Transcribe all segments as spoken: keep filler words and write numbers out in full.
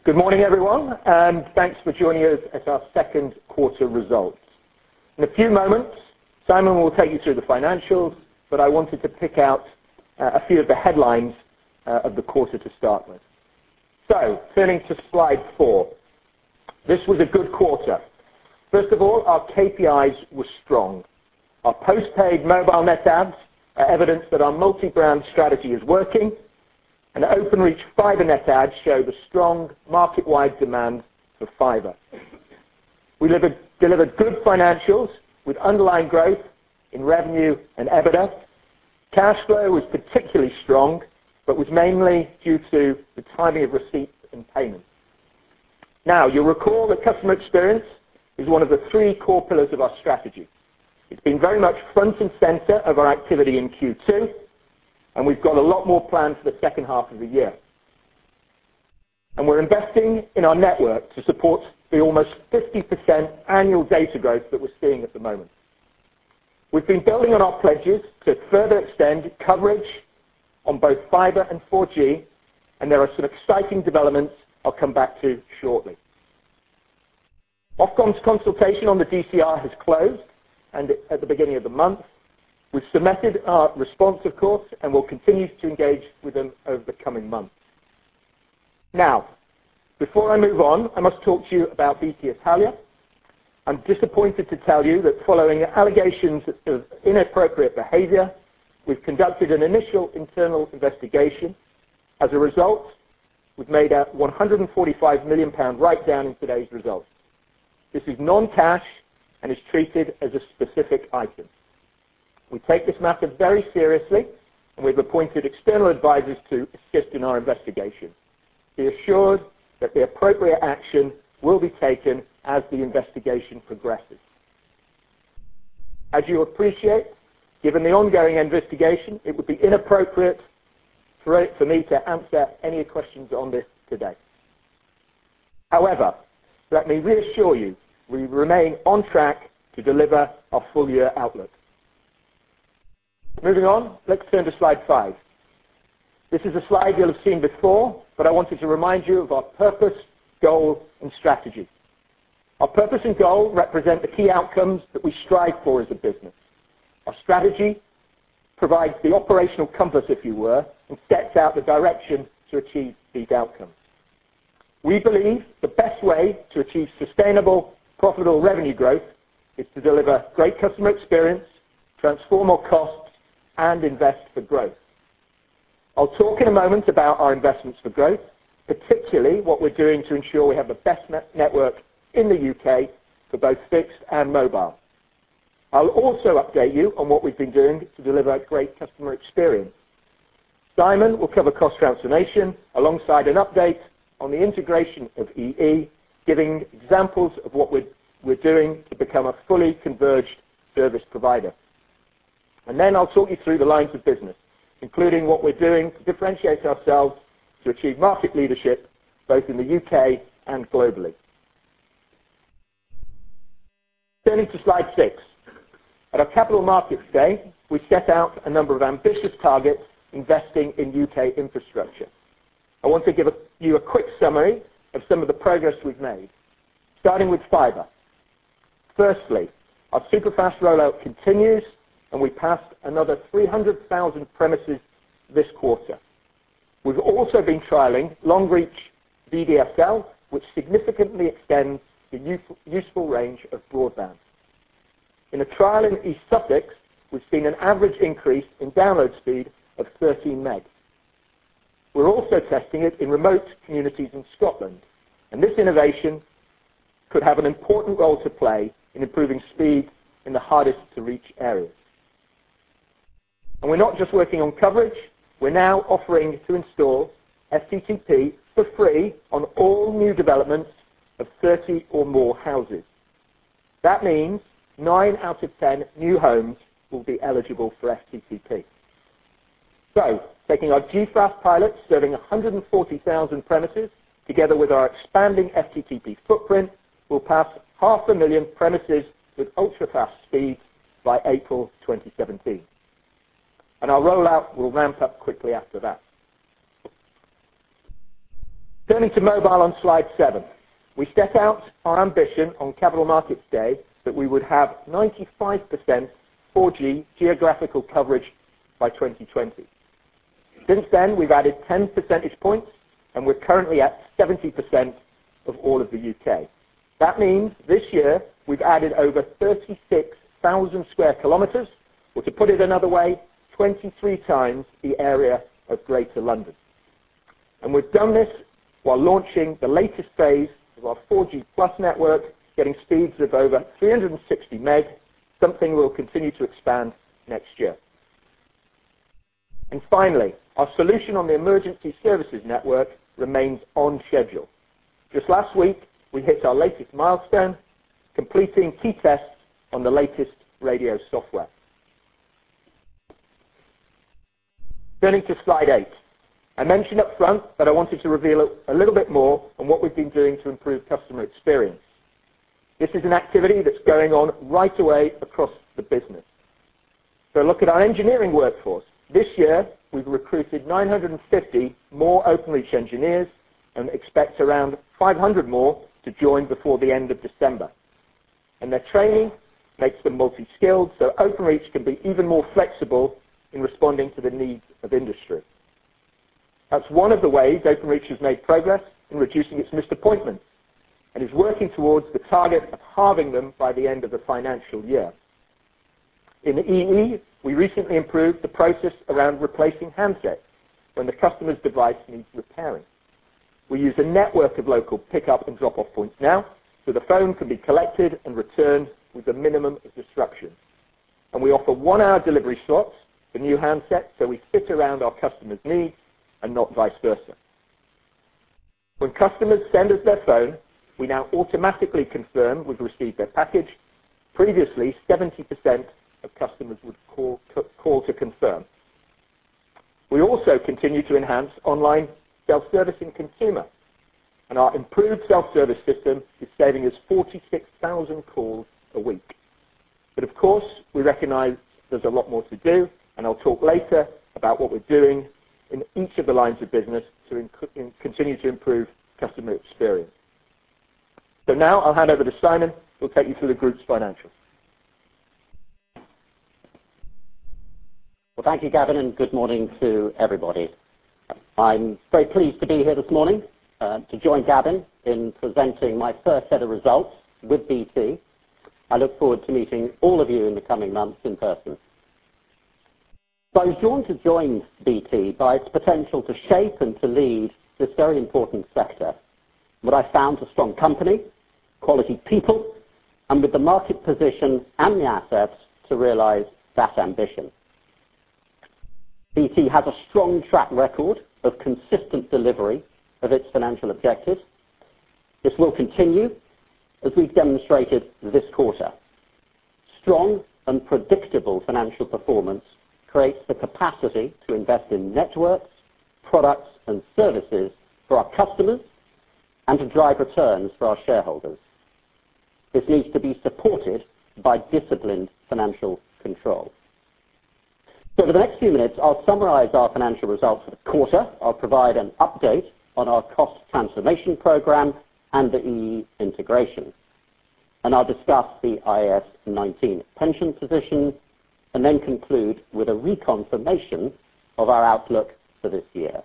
Good morning, everyone, and thanks for joining us at our second quarter results. In a few moments, Simon will take you through the financials, but I wanted to pick out uh, a few of the headlines uh, of the quarter to start with. So, turning to slide four. This was a good quarter. First of all, our K P Is were strong. Our postpaid mobile net adds are evidence that our multi-brand strategy is working, and Openreach fibre net adds show the strong market-wide demand for fibre. We delivered, delivered good financials with underlying growth in revenue and EBITDA. Cash flow was particularly strong, but was mainly due to the timing of receipts and payments. Now, you'll recall that customer experience is one of the three core pillars of our strategy. It's been very much front and centre of our activity in Q two, and we've got a lot more planned for the second half of the year. And we're investing in our network to support the almost fifty percent annual data growth that we're seeing at the moment. We've been building on our pledges to further extend coverage on both fibre and four G, and there are some exciting developments I'll come back to shortly. Ofcom's consultation on the D C R has closed, and at the beginning of the month. We've submitted our response, of course, and will continue to engage with them over the coming months. Now, before I move on, I must talk to you about B T Italia. I'm disappointed to tell you that following allegations of inappropriate behaviour, we've conducted an initial internal investigation. As a result, we've made a one hundred forty-five million pounds write-down in today's results. This is non-cash and is treated as a specific item. We take this matter very seriously, and we've appointed external advisors to assist in our investigation. Be assured that the appropriate action will be taken as the investigation progresses. As you appreciate, given the ongoing investigation, it would be inappropriate for, for me to answer any questions on this today. However, let me reassure you, we remain on track to deliver our full-year outlook. Moving on, let's turn to slide five. This is a slide you'll have seen before, but I wanted to remind you of our purpose, goal, and strategy. Our purpose and goal represent the key outcomes that we strive for as a business. Our strategy provides the operational compass, if you were, and sets out the direction to achieve these outcomes. We believe the best way to achieve sustainable, profitable revenue growth is to deliver great customer experience, transform our costs, and invest for growth. I'll talk in a moment about our investments for growth, particularly what we're doing to ensure we have the best net network in the U K for both fixed and mobile. I'll also update you on what we've been doing to deliver a great customer experience. Simon will cover cost transformation alongside an update on the integration of E E, giving examples of what we're, we're doing to become a fully converged service provider. And then I'll talk you through the lines of business, including what we're doing to differentiate ourselves to achieve market leadership both in the U K and globally. Turning to slide six. At our Capital Markets Day, we set out a number of ambitious targets investing in U K infrastructure. I want to give a, you a quick summary of some of the progress we've made, starting with fibre. Firstly, our superfast rollout continues, and we passed another three hundred thousand premises this quarter. We've also been trialling long-reach V D S L, which significantly extends the useful, useful range of broadband. In a trial in East Sussex, we've seen an average increase in download speed of thirteen meg. We're also testing it in remote communities in Scotland, and this innovation could have an important role to play in improving speed in the hardest to reach areas. And we're not just working on coverage, we're now offering to install F T T P for free on all new developments of thirty or more houses. That means nine out of ten new homes will be eligible for F T T P. So, taking our G FAST pilot serving one hundred forty thousand premises, together with our expanding F T T P footprint, we'll pass half a million premises with ultra-fast speeds by April twenty seventeen. And our rollout will ramp up quickly after that. Turning to mobile on slide seven. We set out our ambition on Capital Markets Day that we would have ninety-five percent four G geographical coverage by twenty twenty. Since then, we've added ten percentage points, and we're currently at seventy percent of all of the U K. That means this year we've added over thirty-six thousand square kilometres, or to put it another way, twenty-three times the area of Greater London. And we've done this while launching the latest phase of our four G Plus network, getting speeds of over three hundred sixty meg, something we'll continue to expand next year. And finally, our solution on the emergency services network remains on schedule. Just last week, we hit our latest milestone, completing key tests on the latest radio software. Turning to slide eight. I mentioned up front that I wanted to reveal a little bit more on what we've been doing to improve customer experience. This is an activity that's going on right away across the business. So look at our engineering workforce. This year, we've recruited nine hundred fifty more Openreach engineers and expect around five hundred more to join before the end of December. And their training makes them multi-skilled, so Openreach can be even more flexible in responding to the needs of industry. That's one of the ways Openreach has made progress in reducing its missed appointments and is working towards the target of halving them by the end of the financial year. In the E E, we recently improved the process around replacing handsets when the customer's device needs repairing. We use a network of local pick-up and drop-off points now, so the phone can be collected and returned with a minimum of disruption. And we offer one-hour delivery slots for new handsets, so we fit around our customers' needs and not vice versa. When customers send us their phone, we now automatically confirm we've received their package. Previously, seventy percent of customers would call, call to confirm. We also continue to enhance online self-service in consumer, and our improved self-service system is saving us forty-six thousand calls a week. But of course, we recognise there's a lot more to do, and I'll talk later about what we're doing in each of the lines of business to in, in, continue to improve customer experience. So now I'll hand over to Simon, who'll take you through the group's financials. Well, thank you, Gavin, and good morning to everybody. I'm very pleased to be here this morning uh, to join Gavin in presenting my first set of results with B T. I look forward to meeting all of you in the coming months in person. So I was drawn to join B T by its potential to shape and to lead this very important sector. What I found a strong company, quality people, and with the market position and the assets to realise that ambition. B T has a strong track record of consistent delivery of its financial objectives. This will continue as we've demonstrated this quarter. Strong and predictable financial performance creates the capacity to invest in networks, products and services for our customers and to drive returns for our shareholders. This needs to be supported by disciplined financial control. So for the next few minutes, I'll summarise our financial results for the quarter. I'll provide an update on our cost transformation programme and the E E integration. And I'll discuss the I A S nineteen pension position and then conclude with a reconfirmation of our outlook for this year.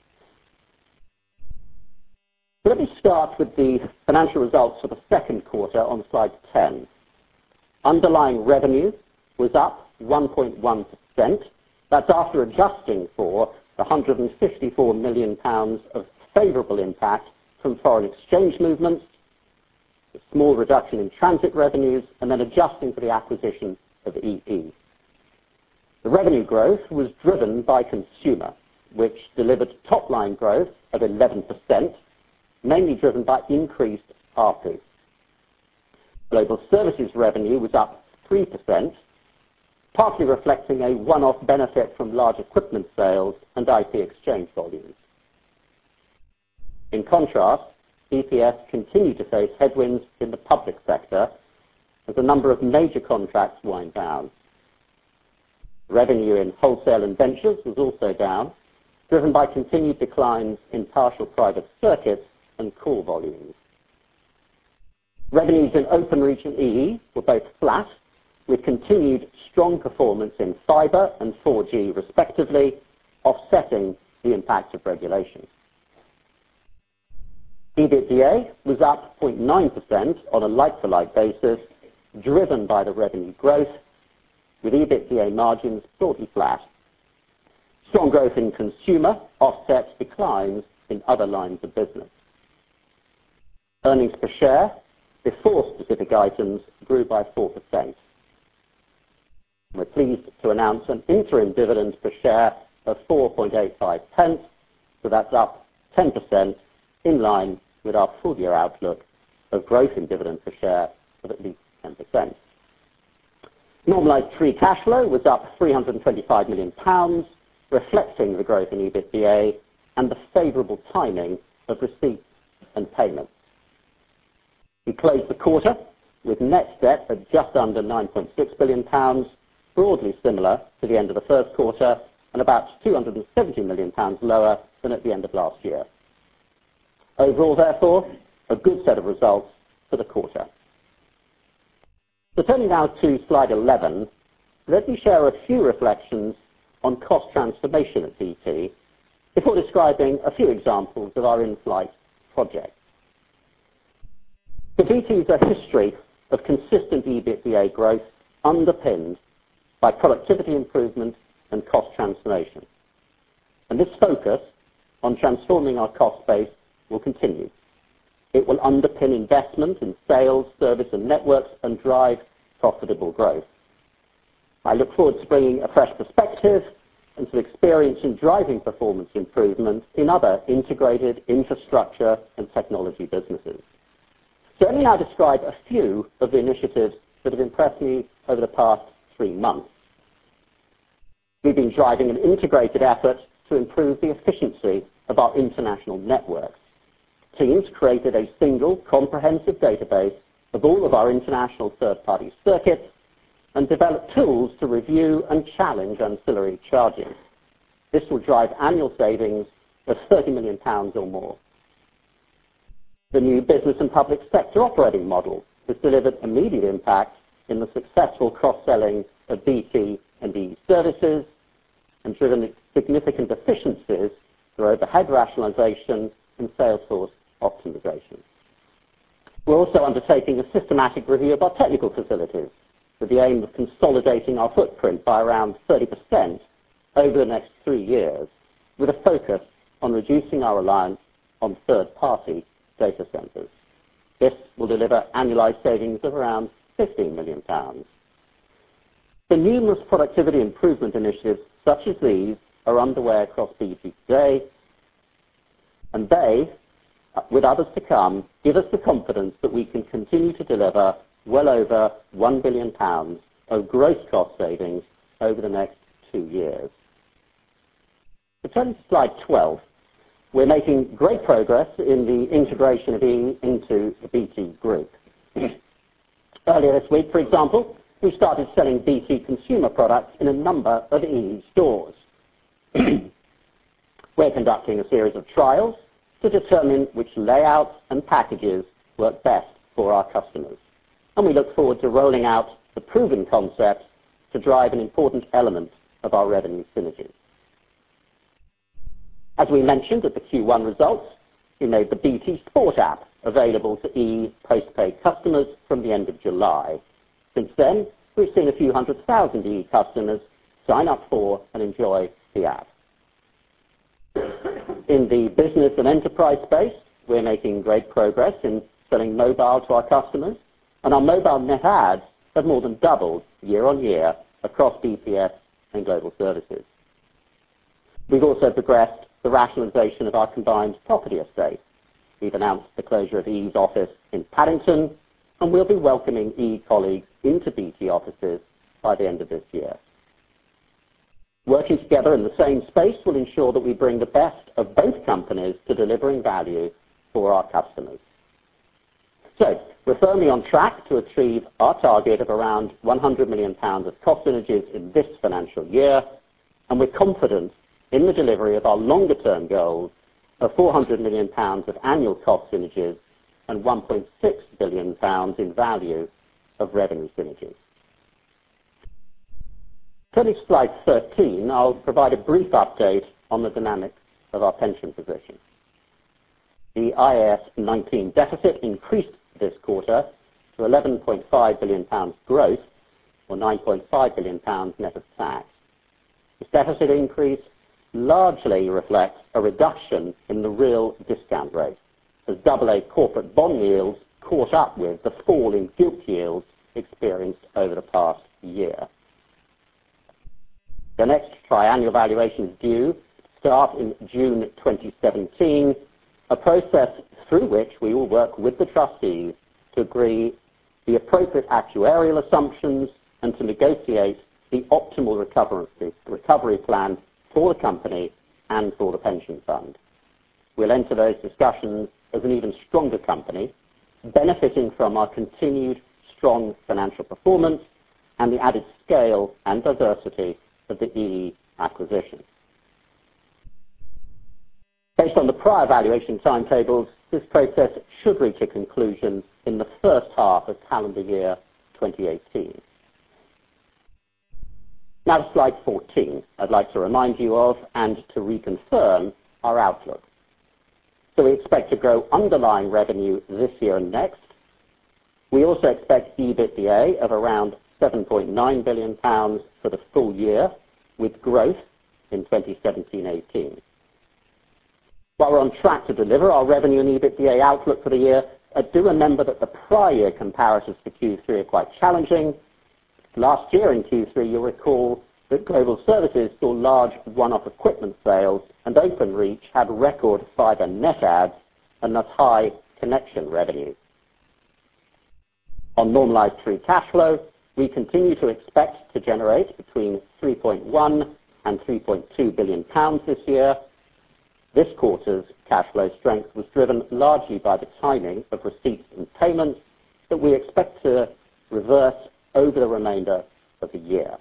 So let me start with the financial results for the second quarter on slide ten. Underlying revenue was up one point one percent. That's after adjusting for the one hundred fifty-four million pounds of favourable impact from foreign exchange movements, a small reduction in transit revenues, and then adjusting for the acquisition of E E. The revenue growth was driven by consumer, which delivered top-line growth of eleven percent, mainly driven by increased A R P U. Global services revenue was up three percent, partly reflecting a one-off benefit from large equipment sales and I P exchange volumes. In contrast, E P S continued to face headwinds in the public sector as a number of major contracts wind down. Revenue in wholesale and ventures was also down, driven by continued declines in partial private circuits and call volumes. Revenues in Openreach E E were both flat, with continued strong performance in fibre and four G respectively, offsetting the impact of regulation. EBITDA was up zero point nine percent on a like-for-like basis, driven by the revenue growth, with EBITDA margins broadly flat. Strong growth in consumer offsets declines in other lines of business. Earnings per share, before specific items, grew by four percent. We're pleased to announce an interim dividend per share of four point eight five pence, so that's up ten percent, in line with our full-year outlook of growth in dividend per share of at least ten percent. Normalised free cash flow was up three hundred and twenty-five million pounds, reflecting the growth in EBITDA and the favourable timing of receipts and payments. We closed the quarter with net debt at just under nine point six billion pounds, broadly similar to the end of the first quarter and about two hundred and seventy million pounds lower than at the end of last year. Overall, therefore, a good set of results for the quarter. So turning now to slide eleven, let me share a few reflections on cost transformation at B T before describing a few examples of our in-flight projects. For B T is a history of consistent EBITDA growth underpinned by productivity improvement and cost transformation. And this focus on transforming our cost base will continue. It will underpin investment in sales, service and networks and drive profitable growth. I look forward to bringing a fresh perspective and some experience in driving performance improvement in other integrated infrastructure and technology businesses. So let me now describe a few of the initiatives that have impressed me over the past three months. We've been driving an integrated effort to improve the efficiency of our international networks. Teams created a single comprehensive database of all of our international third-party circuits and developed tools to review and challenge ancillary charges. This will drive annual savings of thirty million pounds or more. The new business and public sector operating model has delivered immediate impact in the successful cross-selling of B T and E E services and driven significant efficiencies through overhead rationalisation and sales force optimization. We're also undertaking a systematic review of our technical facilities with the aim of consolidating our footprint by around thirty percent over the next three years, with a focus on reducing our reliance on third-party data centres. This will deliver annualised savings of around fifteen million pounds. The numerous productivity improvement initiatives such as these are underway across B T today, and they, with others to come, give us the confidence that we can continue to deliver well over one billion pounds of gross cost savings over the next two years. So turning to slide twelve, we're making great progress in the integration of E into the B T group. Earlier this week, for example, we started selling B T consumer products in a number of E E stores. We're conducting a series of trials to determine which layouts and packages work best for our customers. And we look forward to rolling out the proven concepts to drive an important element of our revenue synergies. As we mentioned at the Q one results, we made the B T Sport app available to E postpaid customers from the end of July. Since then, we've seen a few hundred thousand E customers sign up for and enjoy the app. In the business and enterprise space, we're making great progress in selling mobile to our customers, and our mobile net adds have more than doubled year on year across B P S and global services. We've also progressed the rationalisation of our combined property estate. We've announced the closure of E's office in Paddington, and we'll be welcoming E colleagues into B T offices by the end of this year. Working together in the same space will ensure that we bring the best of both companies to delivering value for our customers. So, we're firmly on track to achieve our target of around one hundred million pounds of cost synergies in this financial year, and we're confident in the delivery of our longer-term goals of four hundred million pounds of annual cost synergies and one point six billion pounds in value of revenue synergies. Turning to slide thirteen, I'll provide a brief update on the dynamics of our pension position. The I A S nineteen deficit increased this quarter to eleven point five billion pounds gross, or nine point five billion pounds net of tax. This deficit increase largely reflects a reduction in the real discount rate, as double A corporate bond yields caught up with the fall in gilt yields experienced over the past year. The next triennial valuation is due start in June twenty seventeen, a process through which we will work with the trustees to agree the appropriate actuarial assumptions and to negotiate the optimal recovery, recovery plan for the company and for the pension fund. We'll enter those discussions as an even stronger company, benefiting from our continued strong financial performance and the added scale and diversity of the E E acquisition. Based on the prior valuation timetables, this process should reach a conclusion in the first half of calendar year twenty eighteen. Now to slide fourteen, I'd like to remind you of and to reconfirm our outlook. So we expect to grow underlying revenue this year and next. We also expect EBITDA of around seven point nine billion pounds for the full year, with growth in twenty seventeen eighteen. While we're on track to deliver our revenue and EBITDA outlook for the year, I do remember that the prior year comparatives for Q three are quite challenging. Last year in Q three, you'll recall that Global Services saw large one-off equipment sales, and Openreach had record fibre net adds and thus high connection revenue. On normalised free cash flow, we continue to expect to generate between three point one and three point two billion pounds this year. This quarter's cash flow strength was driven largely by the timing of receipts and payments that we expect to reverse over the remainder of the year.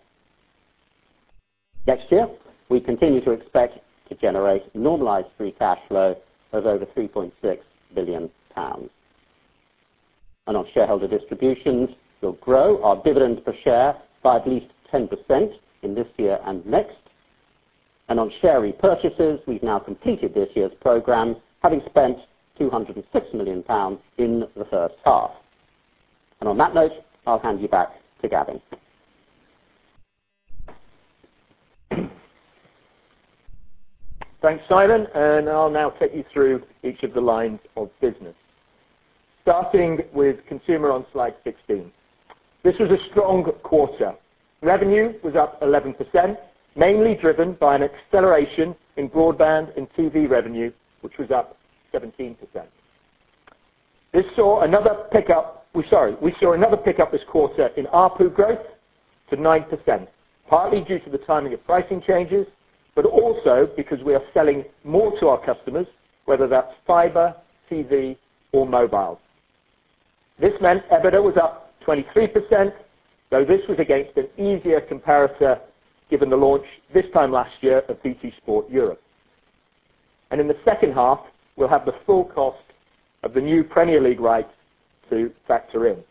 Next year, we continue to expect to generate normalised free cash flow of over three point six billion pounds. And on shareholder distributions, we'll grow our dividends per share by at least ten percent in this year and next. And on share repurchases, we've now completed this year's programme, having spent two hundred six million pounds in the first half. And on that note, I'll hand you back to Gavin. Thanks, Simon, and I'll now take you through each of the lines of business. Starting with consumer on slide sixteen. This was a strong quarter. Revenue was up eleven percent, mainly driven by an acceleration in broadband and T V revenue, which was up seventeen percent. This saw another pickup, we, sorry, we saw another pickup this quarter in A R P U growth to nine percent, partly due to the timing of pricing changes, but also because we are selling more to our customers, whether that's fibre, T V, or mobile. This meant EBITDA was up twenty-three percent, though this was against an easier comparator given the launch this time last year of B T Sport Europe. And in the second half, we'll have the full cost of the new Premier League rights to factor in.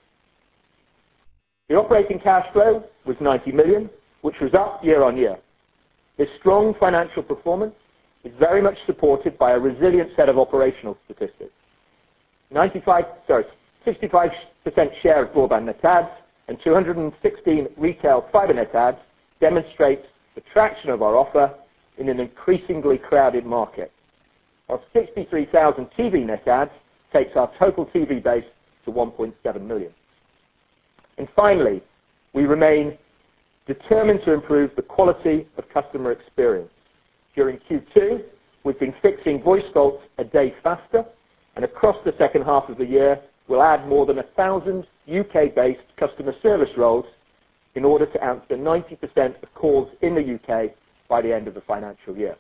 The operating cash flow was ninety million, which was up year on year. This strong financial performance is very much supported by a resilient set of operational statistics. ninety-five, sorry, sixty-five percent share of broadband net adds and two hundred sixteen retail fibre net adds demonstrates the traction of our offer in an increasingly crowded market. Our sixty-three thousand T V net adds takes our total T V base to one point seven million. And finally, we remain determined to improve the quality of customer experience. During Q two, we've been fixing voice faults a day faster, and across the second half of the year, we'll add more than one thousand U K-based customer service roles in order to answer ninety percent of calls in the U K by the end of the financial year.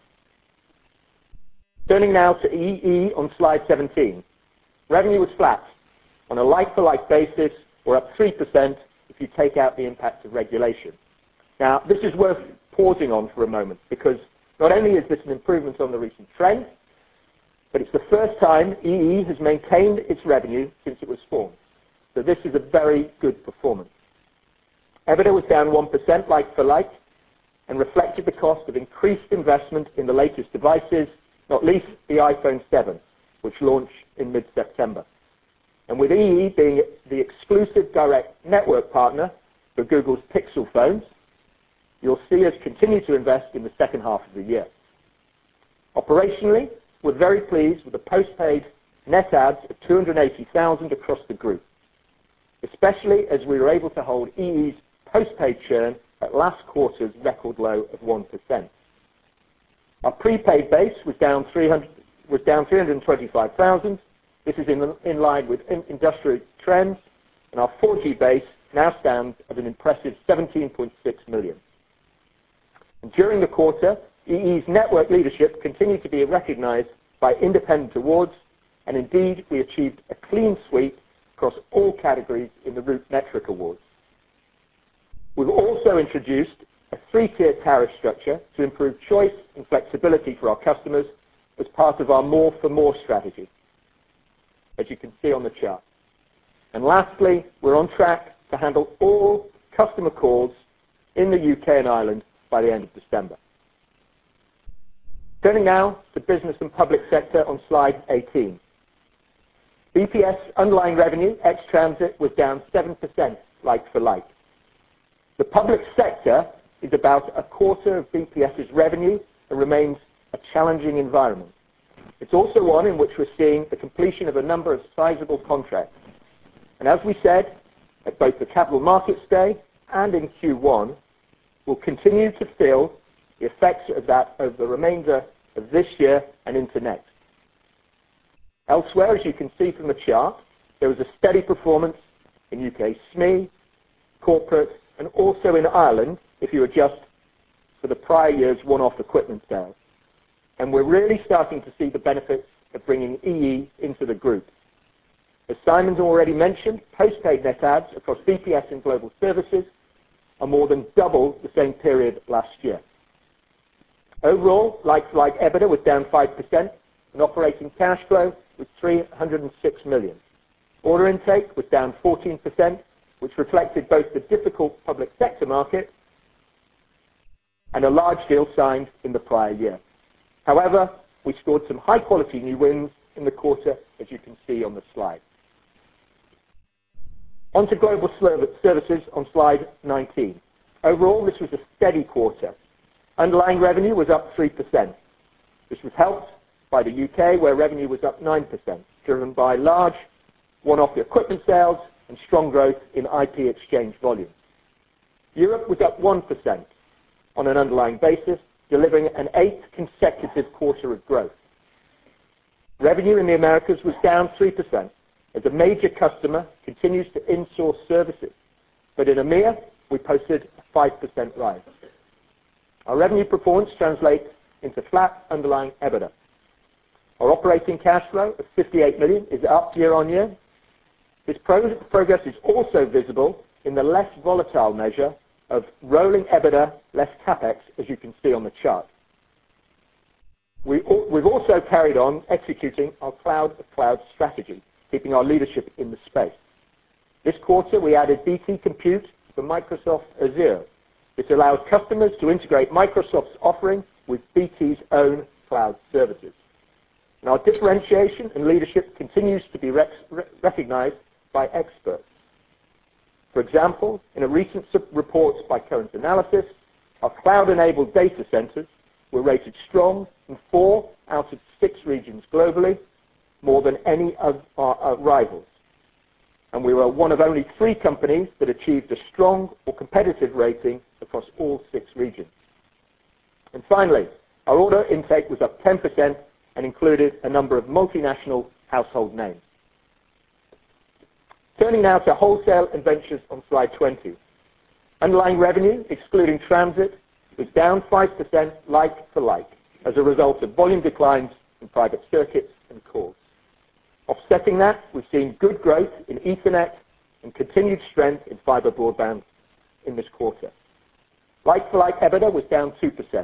Turning now to E E on slide seventeen. Revenue was flat. On a like-for-like basis, we're up three percent if you take out the impact of regulation. Now, this is worth pausing on for a moment because Not only is this an improvement on the recent trend, but it's the first time E E has maintained its revenue since it was formed. So this is a very good performance. EBITDA was down one percent like for like and reflected the cost of increased investment in the latest devices, not least the iPhone seven, which launched in mid-September. And with E E being the exclusive direct network partner for Google's Pixel phones, you'll see us continue to invest in the second half of the year. Operationally, we're very pleased with the postpaid net adds of two hundred eighty thousand across the group, especially as we were able to hold E E's postpaid churn at last quarter's record low of one percent. Our prepaid base was down three hundred, was down three hundred twenty-five thousand. This is in, in line with in, industry trends, and our four G base now stands at an impressive seventeen point six million. And during the quarter, E E's network leadership continued to be recognized by independent awards, and indeed we achieved a clean sweep across all categories in the Root Metric Awards. We've also introduced a three-tier tariff structure to improve choice and flexibility for our customers as part of our More for More strategy, as you can see on the chart. And lastly, we're on track to handle all customer calls in the U K and Ireland by the end of December. Turning now to business and public sector on slide eighteen. B P S underlying revenue ex-transit was down seven percent like for like. The public sector is about a quarter of B P S's revenue and remains a challenging environment. It's also one in which we're seeing the completion of a number of sizable contracts. And as we said at both the Capital Markets Day and in Q one, we'll continue to feel the effects of that over the remainder of this year and into next. Elsewhere, as you can see from the chart, there was a steady performance in U K S M E, corporate, and also in Ireland if you adjust for the prior year's one-off equipment sales. And we're really starting to see the benefits of bringing E E into the group. As Simon's already mentioned, postpaid net adds across B P S and global services are more than double the same period last year. Overall, like-for-like EBITDA was down five percent, and operating cash flow was three hundred six million. Order intake was down fourteen percent, which reflected both the difficult public sector market and a large deal signed in the prior year. However, we scored some high-quality new wins in the quarter, as you can see on the slide. On to global services on slide nineteen. Overall, this was a steady quarter. Underlying revenue was up three percent. This was helped by the U K, where revenue was up nine percent, driven by large one-off equipment sales and strong growth in I P exchange volume. Europe was up one percent on an underlying basis, delivering an eighth consecutive quarter of growth. Revenue in the Americas was down three percent, as a major customer continues to insource services. But in EMEA, we posted a five percent rise. Our revenue performance translates into flat underlying EBITDA. Our operating cash flow of fifty-eight million is up year on year. This pro- progress is also visible in the less volatile measure of rolling EBITDA less CapEx, as you can see on the chart. We al- we've also carried on executing our cloud of cloud strategy, keeping our leadership in the space. This quarter, we added B T Compute for Microsoft Azure. This allows customers to integrate Microsoft's offering with B T's own cloud services. And our differentiation and leadership continues to be rec- recognized by experts. For example, in a recent report by Current Analysis, our cloud-enabled data centers were rated strong in four out of six regions globally, more than any of our, our rivals. And we were one of only three companies that achieved a strong or competitive rating across all six regions. And finally, our order intake was up ten percent and included a number of multinational household names. Turning now to wholesale and ventures on slide twenty. Underlying revenue, excluding transit, was down five percent like for like as a result of volume declines in private circuits and cores. Offsetting that, we've seen good growth in Ethernet and continued strength in fiber broadband in this quarter. Like-for-like EBITDA was down two percent,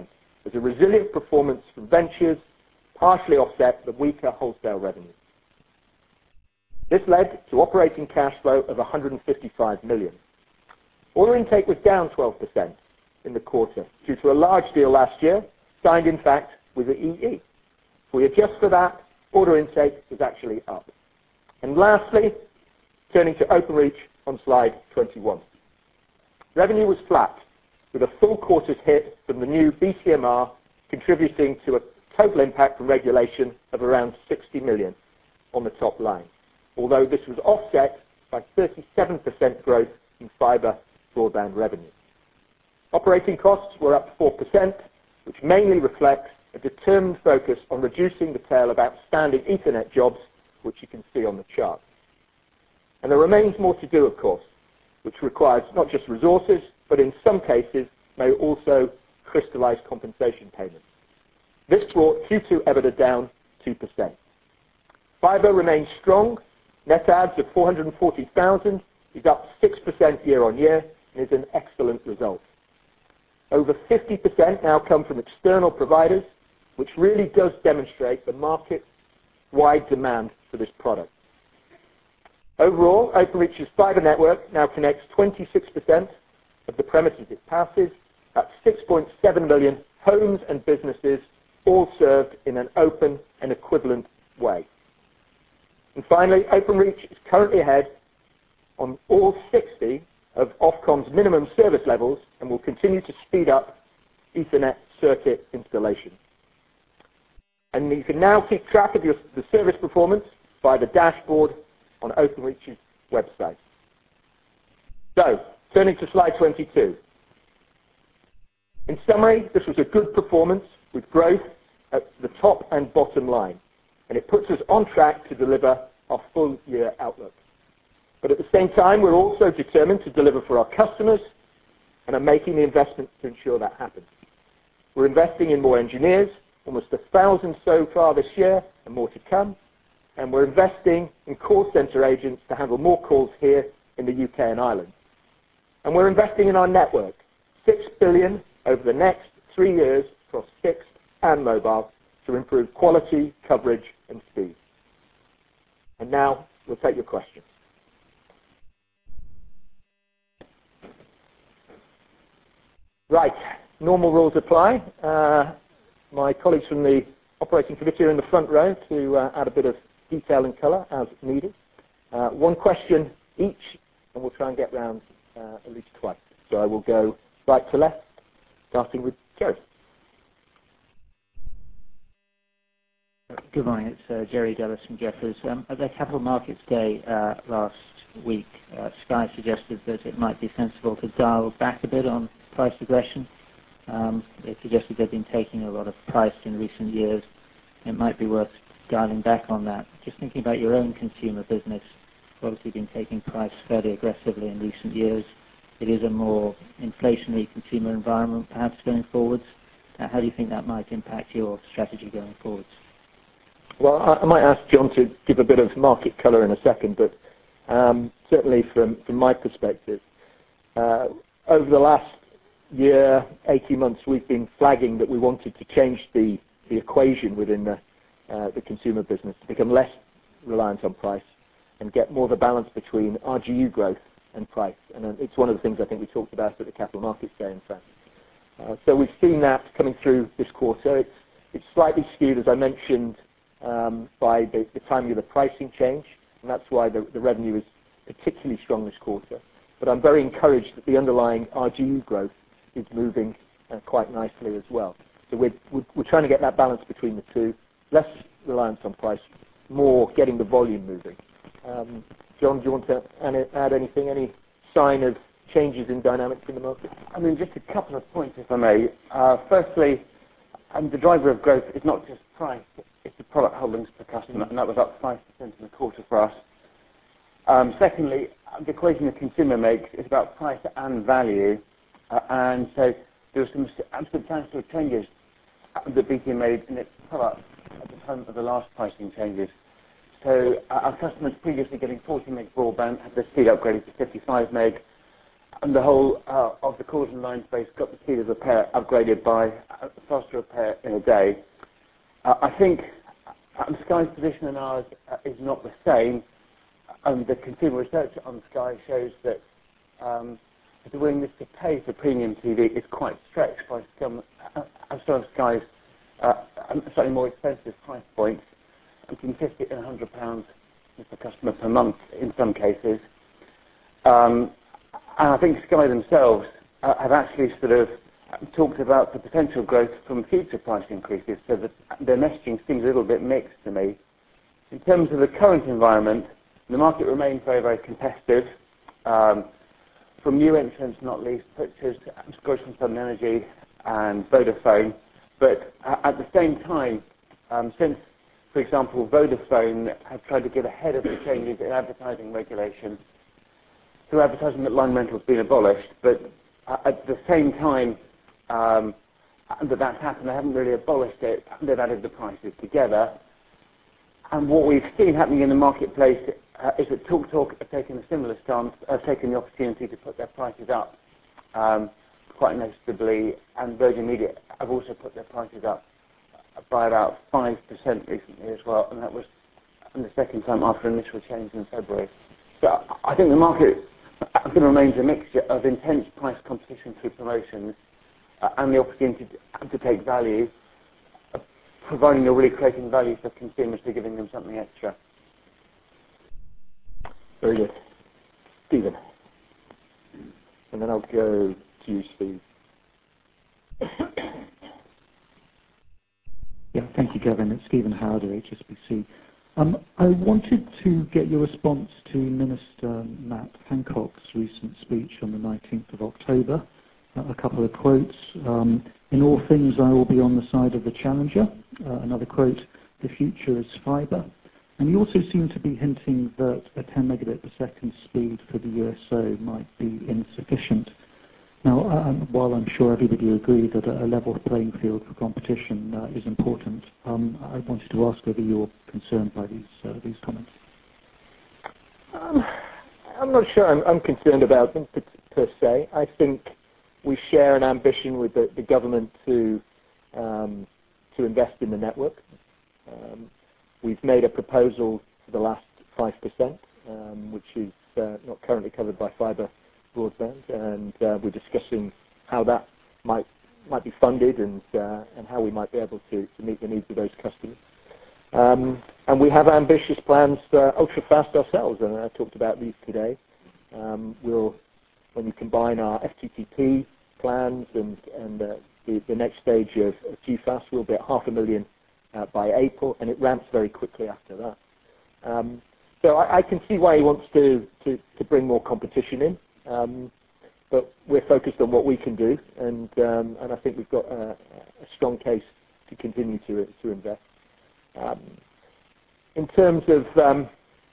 as a resilient performance from ventures partially offset the weaker wholesale revenue. This led to operating cash flow of one hundred fifty-five million. Order intake was down twelve percent in the quarter due to a large deal last year, signed in fact with the E E. If we adjust for that, order intake was actually up. And lastly, turning to Openreach on slide twenty-one. Revenue was flat, with a full quarter's hit from the new B C M R contributing to a total impact from regulation of around sixty million on the top line, although this was offset by thirty-seven percent growth in fibre broadband revenue. Operating costs were up four percent, which mainly reflects a determined focus on reducing the tail of outstanding Ethernet jobs, which you can see on the chart. And there remains more to do, of course, which requires not just resources, but in some cases may also crystallize compensation payments. This brought Q two EBITDA down two percent. Fibre remains strong. Net adds of four hundred forty thousand is up six percent year on year and is an excellent result. Over fifty percent now come from external providers, which really does demonstrate the market-wide demand for this product. Overall, Openreach's fibre network now connects twenty-six percent of the premises it passes. That's six point seven million homes and businesses, all served in an open and equivalent way. And finally, Openreach is currently ahead on all sixty of Ofcom's minimum service levels and will continue to speed up Ethernet circuit installation. And you can now keep track of your, the service performance by the dashboard on Openreach's website. So, turning to slide twenty-two. In summary, this was a good performance with growth at the top and bottom line, and it puts us on track to deliver our full year outlook. But at the same time, we're also determined to deliver for our customers and are making the investments to ensure that happens. We're investing in more engineers, almost a thousand so far this year and more to come. And we're investing in call centre agents to handle more calls here in the U K and Ireland. And we're investing in our network, six billion dollars over the next three years across fixed and mobile to improve quality, coverage and speed. And now we'll take your questions. Right, normal rules apply. Uh, my colleagues from the operating committee are in the front row to uh, add a bit of detail and colour as needed. Uh, one question each, and we'll try and get round uh, at least twice. So I will go right to left, starting with Jerry. Good morning, it's uh, Jerry Dellis from Jefferies. Um, at their Capital Markets Day uh, last week, uh, Sky suggested that it might be sensible to dial back a bit on price aggression. Um, they suggested they've been taking a lot of price in recent years. It might be worth dialing back on that. Just thinking about your own consumer business, you've obviously been taking price fairly aggressively in recent years. It is a more inflationary consumer environment perhaps going forwards. Uh, how do you think that might impact your strategy going forwards? Well, I, I might ask John to give a bit of market colour in a second, but um, certainly from, from my perspective, uh, over the last year, eighteen months, we've been flagging that we wanted to change the, the equation within the, uh, the consumer business to become less reliant on price and get more of a balance between R G U growth and price. And uh, it's one of the things I think we talked about at the Capital Markets Day, in fact. Uh, so we've seen that coming through this quarter. It's, it's slightly skewed, as I mentioned, um, by the, the timing of the pricing change, and that's why the, the revenue is particularly strong this quarter. But I'm very encouraged that the underlying R G U growth is moving uh, quite nicely as well. So we're, we're, we're trying to get that balance between the two, less reliance on price, more getting the volume moving. Um, John, do you want to add anything, any sign of changes in dynamics in the market? I mean, just a couple of points, if I may. Uh, firstly, um, the driver of growth is not just price, it's the product holdings per customer, and that was up five percent in the quarter for us. Um, secondly, the equation the consumer makes is about price and value, uh, and so there were some substantial changes that B T made in its product at the time of the last pricing changes. So uh, our customers previously getting forty meg broadband had their speed upgraded to fifty-five meg, and the whole uh, of the calls and line space got the speed of repair upgraded by uh, faster repair in a day. Uh, I think um, Sky's position and ours uh, is not the same. Um, the consumer research on Sky shows that um, the willingness to pay for premium T V is quite stretched by some, uh, some of Sky's uh, slightly more expensive price points, between fifty and one hundred pounds per customer per month in some cases. Um, and I think Sky themselves uh, have actually sort of talked about the potential growth from future price increases, so that their messaging seems a little bit mixed to me. In terms of the current environment, the market remains very, very competitive. Um, from new entrants, not least, such as Scottish and Southern Energy and Vodafone. But uh, at the same time, um, since, for example, Vodafone have tried to get ahead of the changes in advertising regulation, through advertising line rental has been abolished, but uh, at the same time um, that that's happened, they haven't really abolished it, they've added the prices together. And what we've seen happening in the marketplace uh, is that TalkTalk have taken a similar stance, have taken the opportunity to put their prices up um, quite noticeably, and Virgin Media have also put their prices up by about five percent recently as well, and that was the second time after initial change in February. So I think the market remains a mixture of intense price competition through promotions uh, and the opportunity to, to take value, uh, providing you're really creating value for consumers by giving them something extra. Very good. Stephen. And then I'll go to you, Steve. Yeah, thank you, Gavin. It's Stephen Howder, H S B C. Um, I wanted to get your response to Minister Matt Hancock's recent speech on the nineteenth of October. Uh, a couple of quotes. Um, in all things, I will be on the side of the challenger. Uh, another quote, the future is fibre. And he also seemed to be hinting that a ten megabit per second speed for the U S O might be insufficient. Now, um, while I'm sure everybody will agree that a level playing field for competition uh, is important, um, I wanted to ask whether you're concerned by these uh, these comments. Um, I'm not sure I'm, I'm concerned about them per, per se. I think we share an ambition with the, the government to um, to invest in the network. Um, we've made a proposal for the last five percent, um, which is uh, not currently covered by fibre broadband, and uh, we're discussing how that might might be funded and uh, and how we might be able to, to meet the needs of those customers. Um, and we have ambitious plans for ultra fast ourselves, and I talked about these today. Um, we'll, when you combine our F T T P plans and and uh, the, the next stage of, of G fast, we'll be at half a million uh, by April, and it ramps very quickly after that. Um, so I, I can see why he wants to, to, to bring more competition in. Um, but we're focused on what we can do, and um, and I think we've got a, a strong case to continue to to invest. Um, in terms of um,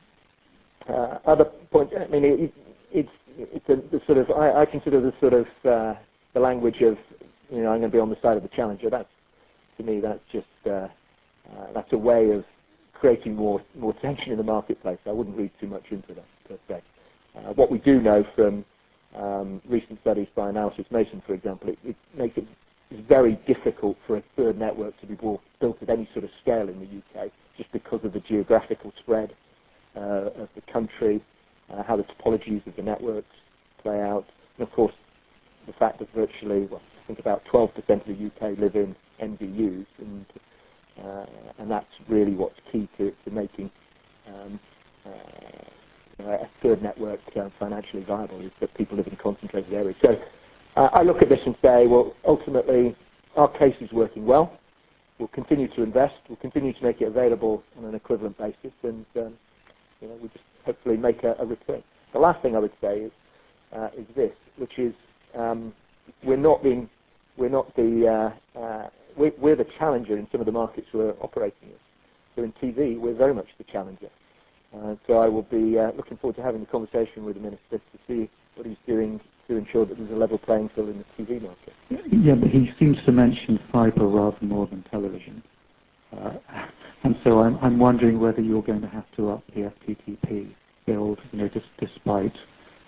uh, other points, I mean, it, it's it's a the sort of I, I consider the sort of uh, the language of, you know, I'm going to be on the side of the challenger. That's, to me, that's just uh, uh, that's a way of creating more more tension in the marketplace. I wouldn't read too much into that per se. Uh, what we do know from um, recent studies by Analysys Mason, for example, it, it makes it very difficult for a third network to be built at any sort of scale in the U K, just because of the geographical spread uh, of the country, uh, how the topologies of the networks play out, and of course the fact that virtually, well, I think about twelve percent of the U K live in N D Us, and uh, and that's really what's key to, to making um, uh, a third network uh, financially viable, is that people live in concentrated areas. So uh, I look at this and say, well, ultimately, our case is working well. We'll continue to invest. We'll continue to make it available on an equivalent basis, and um, you know, we'll just hopefully make a, a return. The last thing I would say is uh, is this, which is um, we're not being, we're not the, uh, uh, we're, we're the challenger in some of the markets we're operating in. So in T V, we're very much the challenger. Uh, so I will be uh, looking forward to having a conversation with the Minister to see what he's doing to ensure that there's a level playing field in the T V market. Yeah, but he seems to mention fibre rather more than television. Uh, and so I'm, I'm wondering whether you're going to have to up the F T T P build, you know, just despite the lack of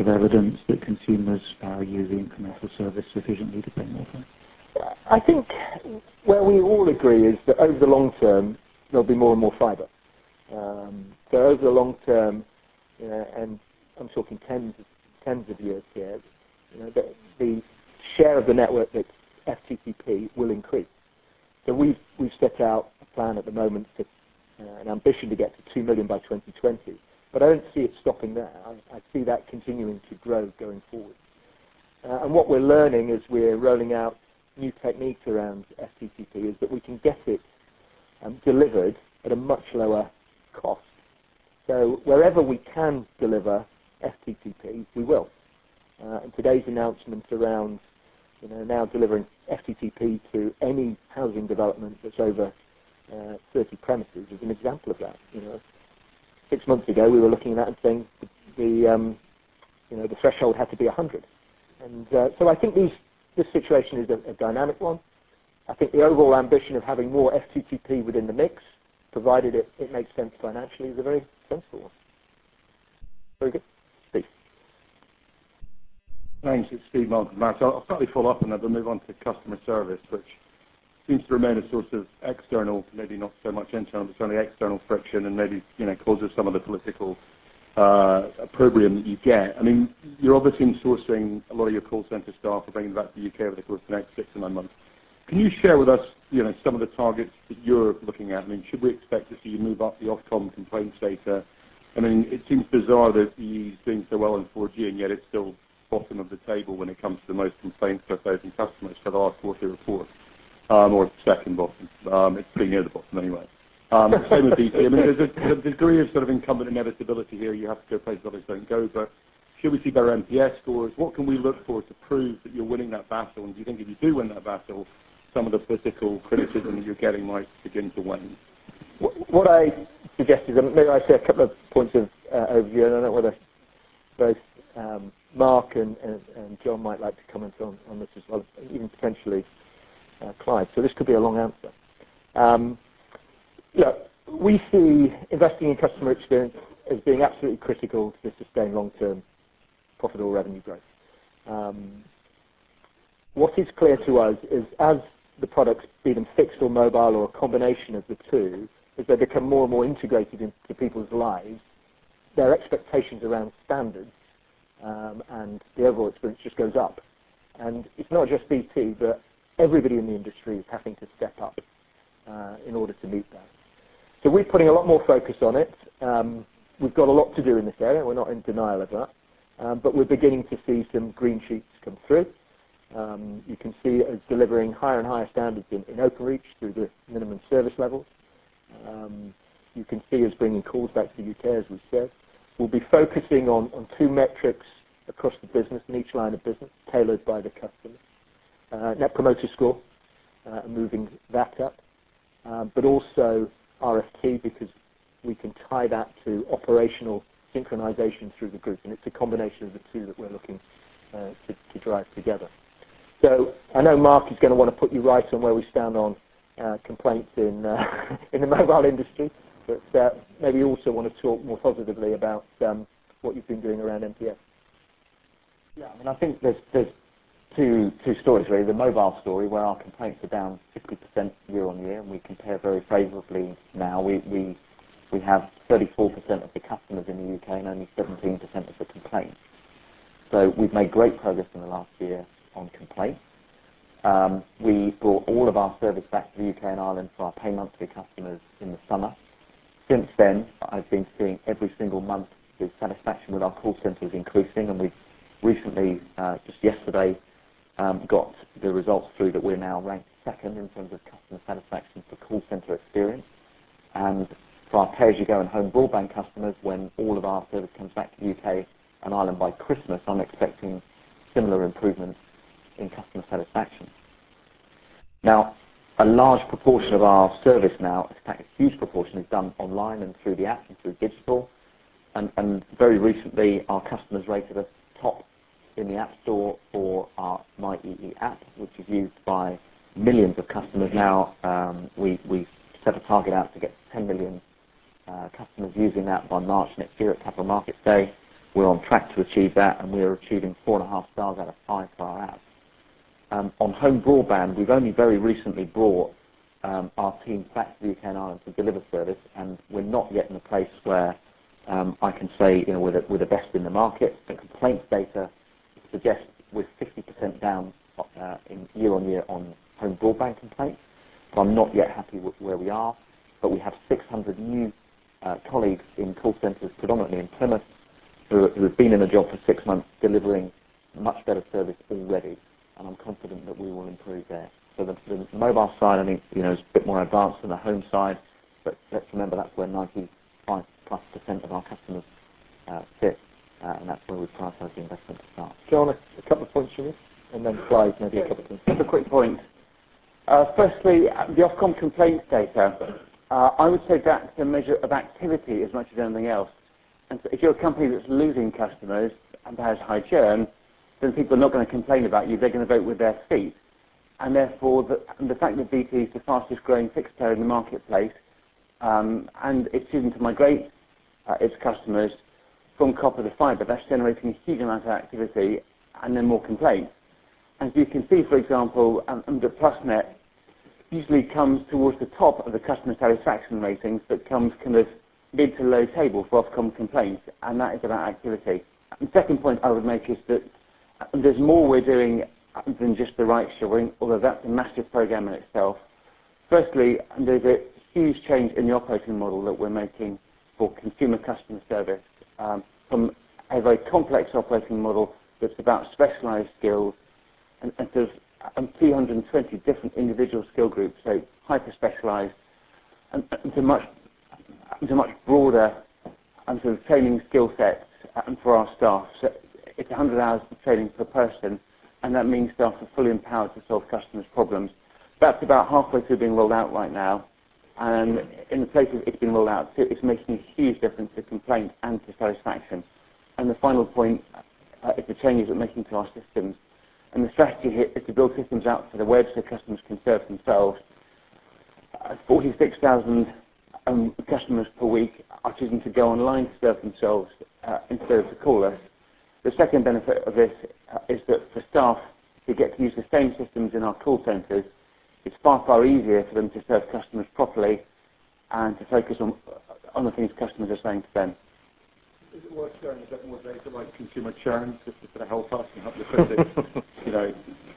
of evidence that consumers value the incremental service sufficiently to pay more for it? I think where we all agree is that over the long term, there'll be more and more fibre. Um, so over the long term, you know, and I'm talking tens, tens of years here, you know, the, the share of the network that's F T T P will increase. So we've, we've set out a plan at the moment to uh, an ambition to get to two million by twenty twenty. But I don't see it stopping there. I, I see that continuing to grow going forward. Uh, and what we're learning as we're rolling out new techniques around F T T P is that we can get it um, delivered at a much lower cost. So wherever we can deliver F T T P, we will. Uh, and today's announcement around, you know, now delivering F T T P to any housing development that's over uh, thirty premises is an example of that. You know, six months ago we were looking at that and saying the, the um, you know, the threshold had to be one hundred. And uh, so I think these, this situation is a, a dynamic one. I think the overall ambition of having more F T T P within the mix, provided it, it makes sense financially, is a very sensible one. Very good. Steve. Thanks. It's Steve Martin. Matt, I'll slightly follow up on that, but move on to customer service, which seems to remain a source of external, maybe not so much internal, but certainly external friction, and maybe, you know, causes some of the political uh, opprobrium that you get. I mean, you're obviously sourcing a lot of your call centre staff or bringing them back to the U K over the course of the next six to nine months. Can you share with us, you know, some of the targets that you're looking at? I mean, should we expect to see you move up the Ofcom complaints data? I mean, it seems bizarre that E E is doing so well in four G, and yet it's still bottom of the table when it comes to the most complaints per thousand customers for the last quarterly report, um, or second bottom. Um, it's pretty near the bottom anyway. Um, same with B T. I mean, there's a, a degree of sort of incumbent inevitability here. You have to go places others don't go, but should we see better N P S scores? What can we look for to prove that you're winning that battle? And do you think if you do win that battle, some of the political criticism that you're getting might begin to wane? What I suggest is, um, maybe I say a couple of points of uh, overview, and I don't know whether both um, Mark and, and, and John might like to comment on, on this as well, even potentially uh, Clive. So this could be a long answer. Um, look, we see investing in customer experience as being absolutely critical to sustain long-term profitable revenue growth. Um, what is clear to us is as the products, be them fixed or mobile or a combination of the two, as they become more and more integrated into people's lives, their expectations around standards um, and the overall experience just goes up. And it's not just B T, but everybody in the industry is having to step up uh, in order to meet that. So we're putting a lot more focus on it. Um, we've got a lot to do in this area. We're not in denial of that. Um, but we're beginning to see some green sheets come through. Um, you can see us delivering higher and higher standards in, in Openreach through the minimum service levels. Um, you can see us bringing calls back to the U K, as we said. We'll be focusing on, on two metrics across the business, in each line of business, tailored by the customer. Uh, Net Promoter Score, uh, moving that up, um, but also R F T, because we can tie that to operational synchronization through the group, and it's a combination of the two that we're looking uh, to, to drive together. So I know Mark is going to want to put you right on where we stand on uh, complaints in uh, in the mobile industry, but uh, maybe you also want to talk more positively about um, what you've been doing around N P S. Yeah, I mean, I think there's, there's two, two stories really. The mobile story, where our complaints are down fifty percent year on year, and we compare very favourably now. We, we, we have thirty-four percent of the customers in the U K and only seventeen percent of the complaints. So we've made great progress in the last year on complaints. Um, we brought all of our service back to the U K and Ireland for our pay monthly customers in the summer. Since then, I've been seeing every single month the satisfaction with our call centres increasing, and we've recently, uh, just yesterday, um, got the results through that we're now ranked second in terms of customer satisfaction for call centre experience. And for our pay-as-you-go and home broadband customers, when all of our service comes back to the U K and Ireland by Christmas, I'm expecting similar improvements in customer satisfaction. Now, a large proportion of our service now, in fact a huge proportion, is done online and through the app and through digital. And, and very recently, our customers rated us top in the App Store for our My E E app, which is used by millions of customers now. Um, we, we set a target out to get ten million uh, customers using that by March next year at Capital Markets Day. we're on track to achieve that, and we're achieving four and a half stars out of five for our apps. Um, on home broadband, we've only very recently brought um, our team back to the U K and Ireland to deliver service, and we're not yet in a place where um, I can say, you know, we're the, we're the best in the market. The complaints data suggests we're fifty percent down uh, in year on year on home broadband complaints. So I'm not yet happy with where we are, but we have six hundred new uh, colleagues in call centres, predominantly in Plymouth, who, who have been in the job for six months, delivering much better service already. And I'm confident that we will improve there. So the, the mobile side, I think, you know, is a bit more advanced than the home side, but let's remember that's where ninety-five plus percent of our customers uh, sit, uh, and that's where we prioritise the investment to start. John, a, a couple of points from you, and then Clive, maybe a couple of things. Just a quick point. Uh, firstly, the Ofcom complaints data, uh, I would say that's a measure of activity as much as anything else. And so if you're a company that's losing customers and has high churn, then people are not going to complain about you. They're going to vote with their feet. And therefore, the, the fact that B T is the fastest growing fixed player in the marketplace, um, and it's choosing to migrate uh, its customers from copper to fibre, that's generating a huge amount of activity and then more complaints. As you can see, for example, um, under PlusNet, usually comes towards the top of the customer satisfaction ratings, but comes kind of mid to low table for Ofcom complaints, and that is about activity. And the second point I would make is that there's more we're doing than just the right shoring, although that's a massive program in itself. Firstly, there's a huge change in the operating model that we're making for consumer customer service, um, from a very complex operating model that's about specialised skills, and, and there's um, three hundred twenty different individual skill groups, so hyper-specialised, and, and to much, to much broader and sort of training skill sets um, for our staff. So it's one hundred hours of training per person, and that means staff are fully empowered to solve customers' problems. That's about halfway through being rolled out right now, and in the places it's been rolled out to, it's making a huge difference to complaint and to satisfaction. And the final point uh, is the changes we're making to our systems. And the strategy here is to build systems out for the web so customers can serve themselves. Uh, forty-six thousand um, customers per week are choosing to go online to serve themselves uh, instead of to call us. The second benefit of this uh, is that for staff who get to use the same systems in our call centres, it's far, far easier for them to serve customers properly and to focus on, on the things customers are saying to them. Is it worth sharing a bit more data like consumer churn just to sort of help us and help the critics, you know,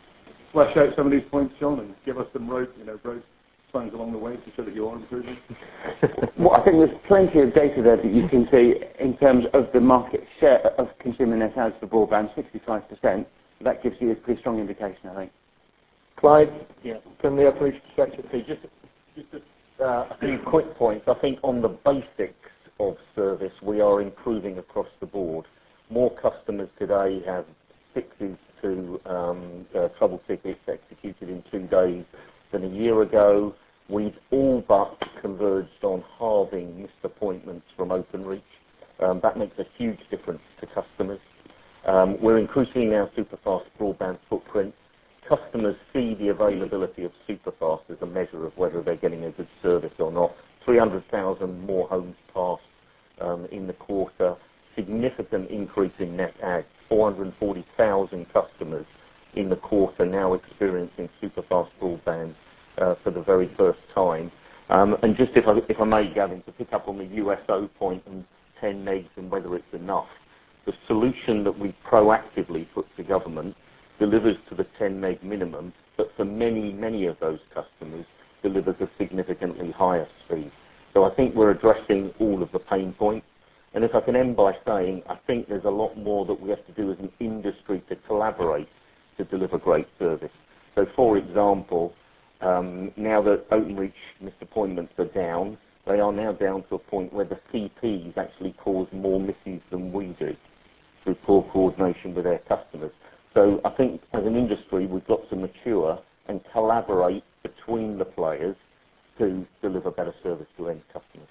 flesh out some of these points, John, and give us some road, you know, road signs along the way to show that you are improving? Well, I think there's plenty of data there that you can see in terms of the market share of consumer net adds for broadband, sixty-five percent. That gives you a pretty strong indication, I think. Clive, yeah, from the Openreach perspective. so just, just a, uh, a few quick points. I think on the basics of service, we are improving across the board. More customers today have fixes to um, uh, trouble tickets executed in two days than a year ago. We've all but converged on halving missed appointments from Openreach. Um, that makes a huge difference to customers. Um, we're increasing our superfast broadband footprint. Customers see the availability of superfast as a measure of whether they're getting a good service or not. three hundred thousand more homes passed um, in the quarter. Significant increase in net adds. four hundred forty thousand customers in the quarter now experiencing superfast broadband uh, for the very first time. Um, and just if I, if I may, Gavin, to pick up on the U S O point and ten megs and whether it's enough, the solution that we proactively put to government delivers to the ten meg minimum, but for many, many of those customers delivers a significantly higher speed. So I think we're addressing all of the pain points. And if I can end by saying, I think there's a lot more that we have to do as an industry to collaborate to deliver great service. So for example, um, now that Openreach missed appointments are down, they are now down to a point where the C Ps actually cause more misses than we do through poor coordination with their customers. So I think as an industry we've got to mature and collaborate between the players to deliver better service to end customers.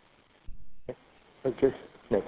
Thank you. Nick.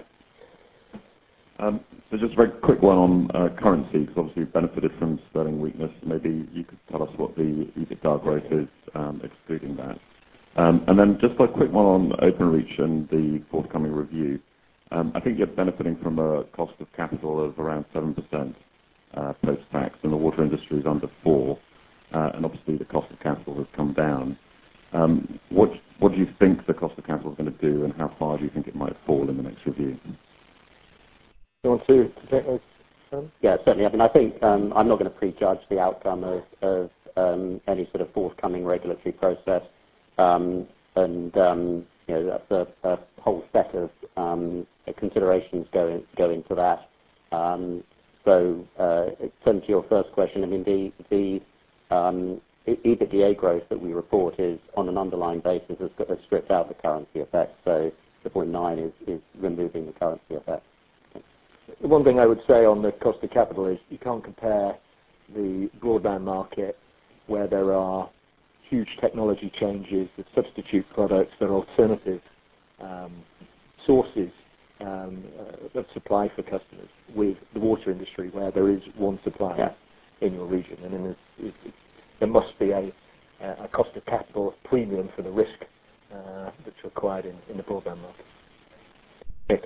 Um, so just a very quick one on uh, currency, because obviously we've benefited from sterling weakness. Maybe you could tell us what the EBITDA growth is, um, excluding that. Um, and then just a quick one on Openreach and the forthcoming review. Um, I think you're benefiting from a cost of capital of around seven percent uh, post-tax, and the water industry is under four, uh, and obviously the cost of capital has come down. Um, what, what do you think the cost of capital is going to do, and how far do you think it might fall in the next review? You want to, to take those? Um? Yeah, certainly. I mean, I think um, I'm not going to prejudge the outcome of, of um, any sort of forthcoming regulatory process, um, and um, you know, that's a, a whole set of um, considerations go in, go into that. Um, so, uh, turn to your first question. I mean, the the um, EBITDA growth that we report is on an underlying basis has, has stripped out the currency effect. So, the point nine is, is removing the currency effect. The one thing I would say on the cost of capital is you can't compare the broadband market where there are huge technology changes that substitute products that are alternative um, sources um, uh, of supply for customers with the water industry where there is one supplier yeah. in your region. And then it, it, there must be a, a cost of capital premium for the risk uh, that's required in, in the broadband market. Nick.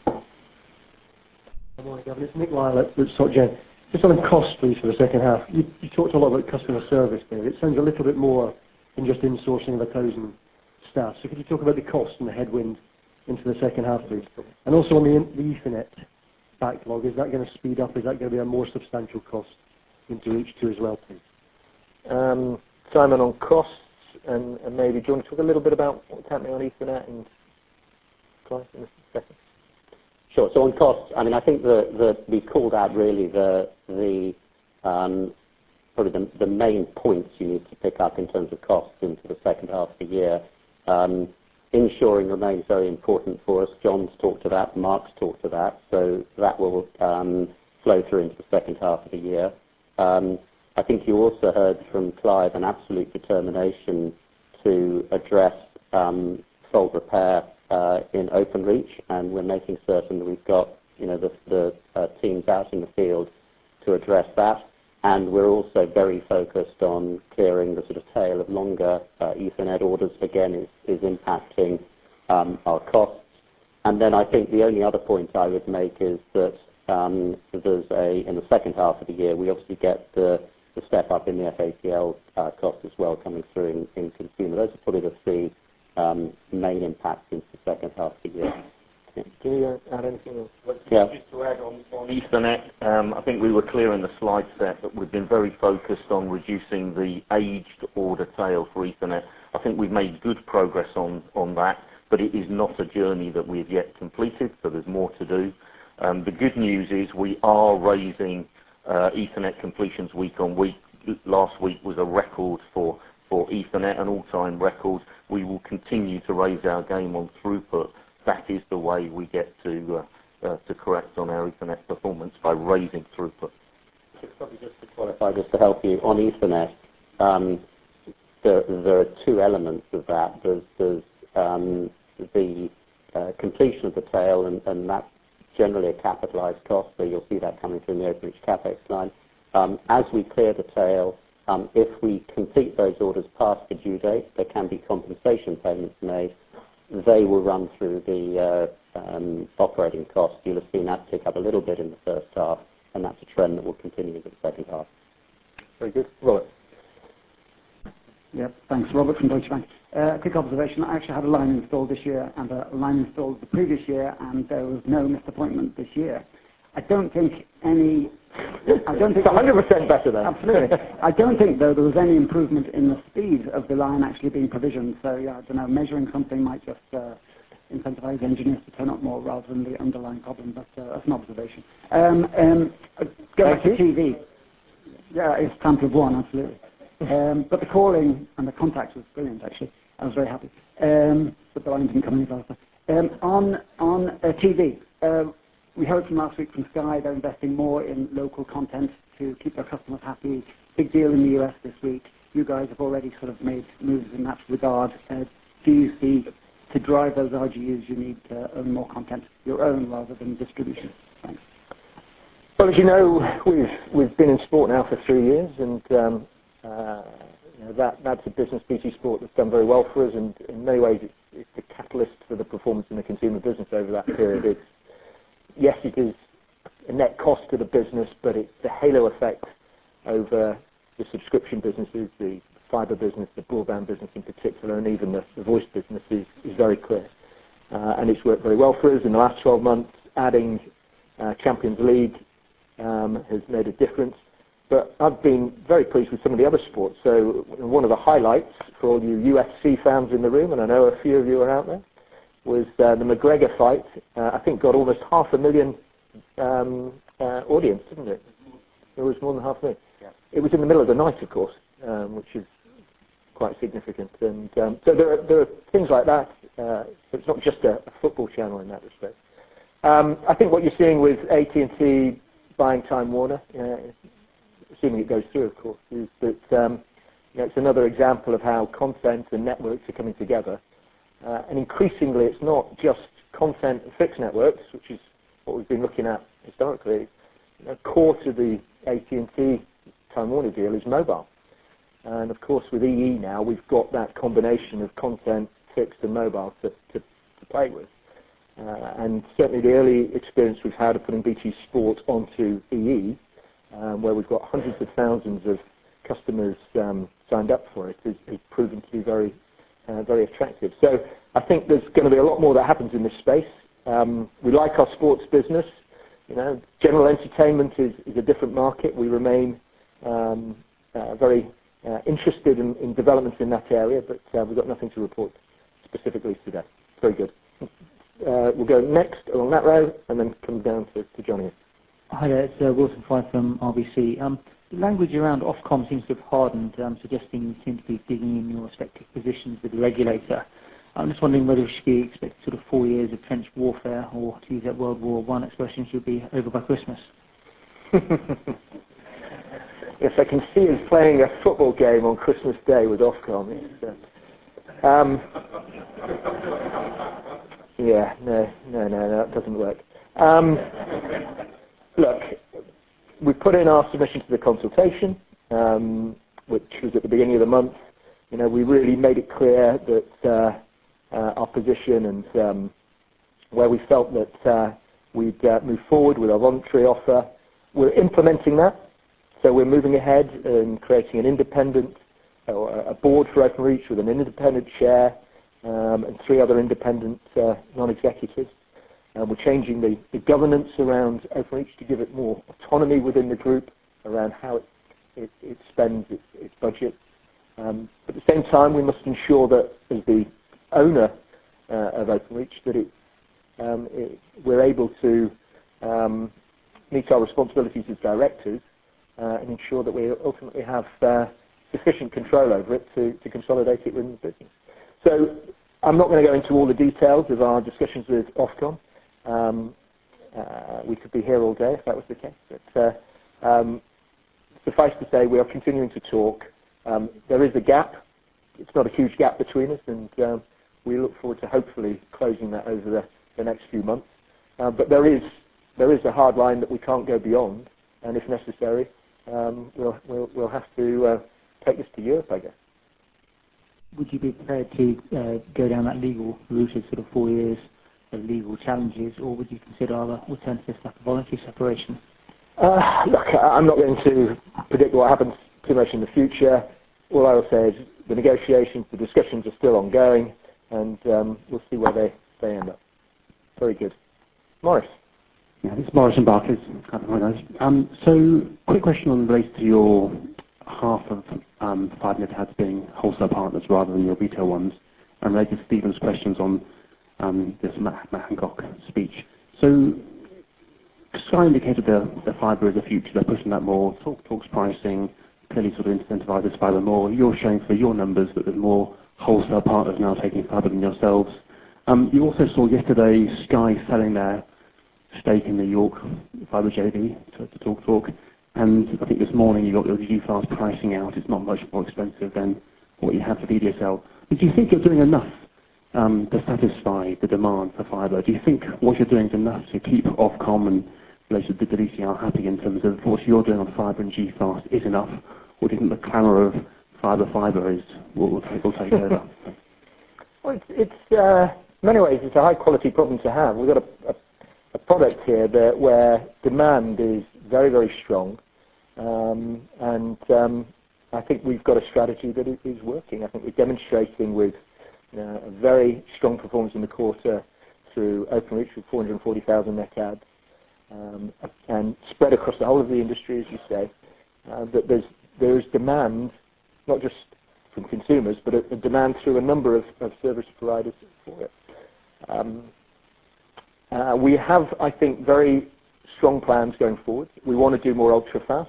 Good morning, Gavin. It's Nick Lyle at SocGen. Just on cost, please, for the second half. You, you talked a lot about customer service there. It sounds a little bit more than just insourcing of a thousand staff. So could you talk about the cost and the headwind into the second half, please? And also on the, the Ethernet backlog, is that going to speed up? Is that going to be a more substantial cost into H two as well, please? Um, Simon, on costs, and, and maybe do you want to talk a little bit about what's happening on Ethernet and Clive in a second? Sure. So on costs, I mean, I think the, the, we called out really the, the um, probably the, the main points you need to pick up in terms of costs into the second half of the year. Um, Insuring remains very important for us. John's talked to that, Mark's talked to that, so that will um, flow through into the second half of the year. Um, I think you also heard from Clive an absolute determination to address um, fault repair uh, in Openreach, and we're making certain that we've got you know the, the uh, teams out in the field to address that. And we're also very focused on clearing the sort of tail of longer uh, Ethernet orders. Again, is, is impacting um, our costs. And then I think the only other point I would make is that um, there's a in the second half of the year we obviously get the, the step up in the F A T L uh, cost as well coming through in, in consumer. Those are probably the three um, main impacts into the second half of the year. Can you add anything else? Well, yeah. Just to add on, on Ethernet, um, I think we were clear in the slide set that we've been very focused on reducing the aged order tail for Ethernet. I think we've made good progress on, on that, but it is not a journey that we've yet completed, so there's more to do. Um, the good news is we are raising uh, Ethernet completions week on week. Last week was a record for, for Ethernet, an all-time record. We will continue to raise our game on throughput. That is the way we get to uh, uh, to correct on our Ethernet performance, by raising throughput. Probably just to qualify, just to help you, on Ethernet, um, there, there are two elements of that. There's, there's um, the uh, completion of the tail, and, and that's generally a capitalized cost, so you'll see that coming through in the Openreach CapEx line. Um, as we clear the tail, um, if we complete those orders past the due date, there can be compensation payments made. They will run through the uh, um, operating costs. You'll have seen that tick up a little bit in the first half, and that's a trend that will continue into the second half. Very good. Robert. Yep, thanks. Robert from Deutsche Bank. Uh, quick observation. I actually had a line installed this year and a line installed the previous year, and there was no missed appointment this year. I don't think any... I don't think it's one hundred percent better then. Absolutely. I don't think, though, there was any improvement in the speed of the line actually being provisioned. So, yeah, I don't know, measuring something might just uh, incentivize engineers to turn up more rather than the underlying problem, but uh, that's an observation. Um, um, go back to T V. Yeah, it's time to have one, absolutely. Um, but the calling and the contact was brilliant, actually. I was very happy. Um, but the line didn't come any faster. Um, on on uh, T V, uh, we heard from last week from Sky they're investing more in local content to keep their customers happy. Big deal in the U S this week. You guys have already sort of made moves in that regard. Uh, do you see, to drive those R G Us, you need to own more content, your own rather than distribution? Thanks. Well, as you know, we've we've been in sport now for three years, and um, uh, you know, that that's a business, B T Sport, that's done very well for us, and in many ways it's, it's the catalyst for the performance in the consumer business over that period. It's yes, it is a net cost to the business, but it's the halo effect over the subscription businesses, the fibre business, the broadband business in particular, and even the, the voice business is, is very clear. Uh, and it's worked very well for us in the last twelve months. Adding uh, Champions League um, has made a difference. But I've been very pleased with some of the other sports. So one of the highlights for all you U F C fans in the room, and I know a few of you are out there, was uh, the McGregor fight. Uh, I think got almost half a million um, uh, audience, didn't it? It was more than half a million. Yeah. It was in the middle of the night, of course, um, which is quite significant. And um, so there are, there are things like that. Uh, so it's not just a, a football channel in that respect. Um, I think what you're seeing with A T and T buying Time Warner, uh, assuming it goes through, of course, is that um, you know, it's another example of how content and networks are coming together. Uh, and increasingly, it's not just content and fixed networks, which is what we've been looking at historically. You know, core to the A T and T Time Warner deal is mobile. And of course, with E E now, we've got that combination of content, fixed and mobile to, to, to play with. Uh, and certainly the early experience we've had of putting B T Sport onto E E, um, where we've got hundreds of thousands of customers um, signed up for it, is, is proven to be very, uh, very attractive. So I think there's going to be a lot more that happens in this space. Um, we like our sports business. You know, general entertainment is, is a different market. We remain um, uh, very uh, interested in, in developments in that area, but uh, we've got nothing to report specifically today. Very good. Uh, we'll go next along that row and then come down to, to Johnny. Hi there, it's uh, Wilson Fife from R B C. Um, the language around Ofcom seems to have hardened, um, suggesting you seem to be digging in your respective positions with the regulator. I'm just wondering whether we should be expecting sort of four years of trench warfare, or to use that World War One expression, should be over by Christmas. Yes, I can see us playing a football game on Christmas Day with Ofcom. It's, uh, um, yeah, no, no, no, no, that doesn't work. Um, look, we put in our submission to the consultation, um, which was at the beginning of the month. You know, we really made it clear that uh, uh, our position and um, where we felt that uh, we'd uh, move forward with our voluntary offer. We're implementing that. So we're moving ahead and creating an independent, or a board for Openreach with an independent chair um, and three other independent uh, non-executives. Uh, we're changing the, the governance around Openreach to give it more autonomy within the group around how it, it, it spends its, its budget. Um, at the same time, we must ensure that as the owner uh, of Openreach, that it, um, it, we're able to um, meet our responsibilities as directors Uh, and ensure that we ultimately have uh, sufficient control over it to, to consolidate it within the business. So I'm not going to go into all the details of our discussions with Ofcom. Um, uh, we could be here all day if that was the case. But uh, um, suffice to say, we are continuing to talk. Um, there is a gap. It's not a huge gap between us, and um, we look forward to hopefully closing that over the, the next few months. Uh, but there is, there is a hard line that we can't go beyond, and if necessary, Um, we'll, we'll, we'll have to uh, take this to Europe, I guess. Would you be prepared to uh, go down that legal route of sort of four years of legal challenges, or would you consider other alternatives like a voluntary separation? Uh, look, I'm not going to predict what happens too much in the future. All I will say is the negotiations, the discussions are still ongoing, and um, we'll see where they, they end up. Very good. Morris. Yeah, this is Morris and Barclays. Um, so, quick question on related to your half of um, five net ads being wholesale partners rather than your retail ones, and related to Stephen's questions on um, this Matt, Matt Hancock speech. So, Sky indicated the, the fibre is the future. They're pushing that more. Talk talks pricing clearly sort of incentivises fibre more. You're showing for your numbers that there's more wholesale partners now taking fibre than yourselves. Um, you also saw yesterday Sky selling their stake in the York Fibre J V to, to Talk Talk, and I think this morning you got your G-Fast pricing out. It's not much more expensive than what you have for V D S L. But do you think you're doing enough um, to satisfy the demand for fibre? Do you think what you're doing is enough to keep Ofcom and related to the D C R happy in terms of what you're doing on fibre and G-Fast is enough, or do you think the clamour of fibre fibre is what will take, will take over? Well, it's, it's uh, in many ways it's a high quality problem to have. We've got a, a a product here that where demand is very, very strong, um, and um, I think we've got a strategy that is working. I think we're demonstrating with uh, a very strong performance in the quarter through Openreach with four hundred forty thousand net adds, um, and spread across the whole of the industry, as you say, uh, that there's there is demand, not just from consumers, but a, a demand through a number of, of service providers for it. Um, uh, we have, I think, very strong plans going forward. We want to do more ultra-fast.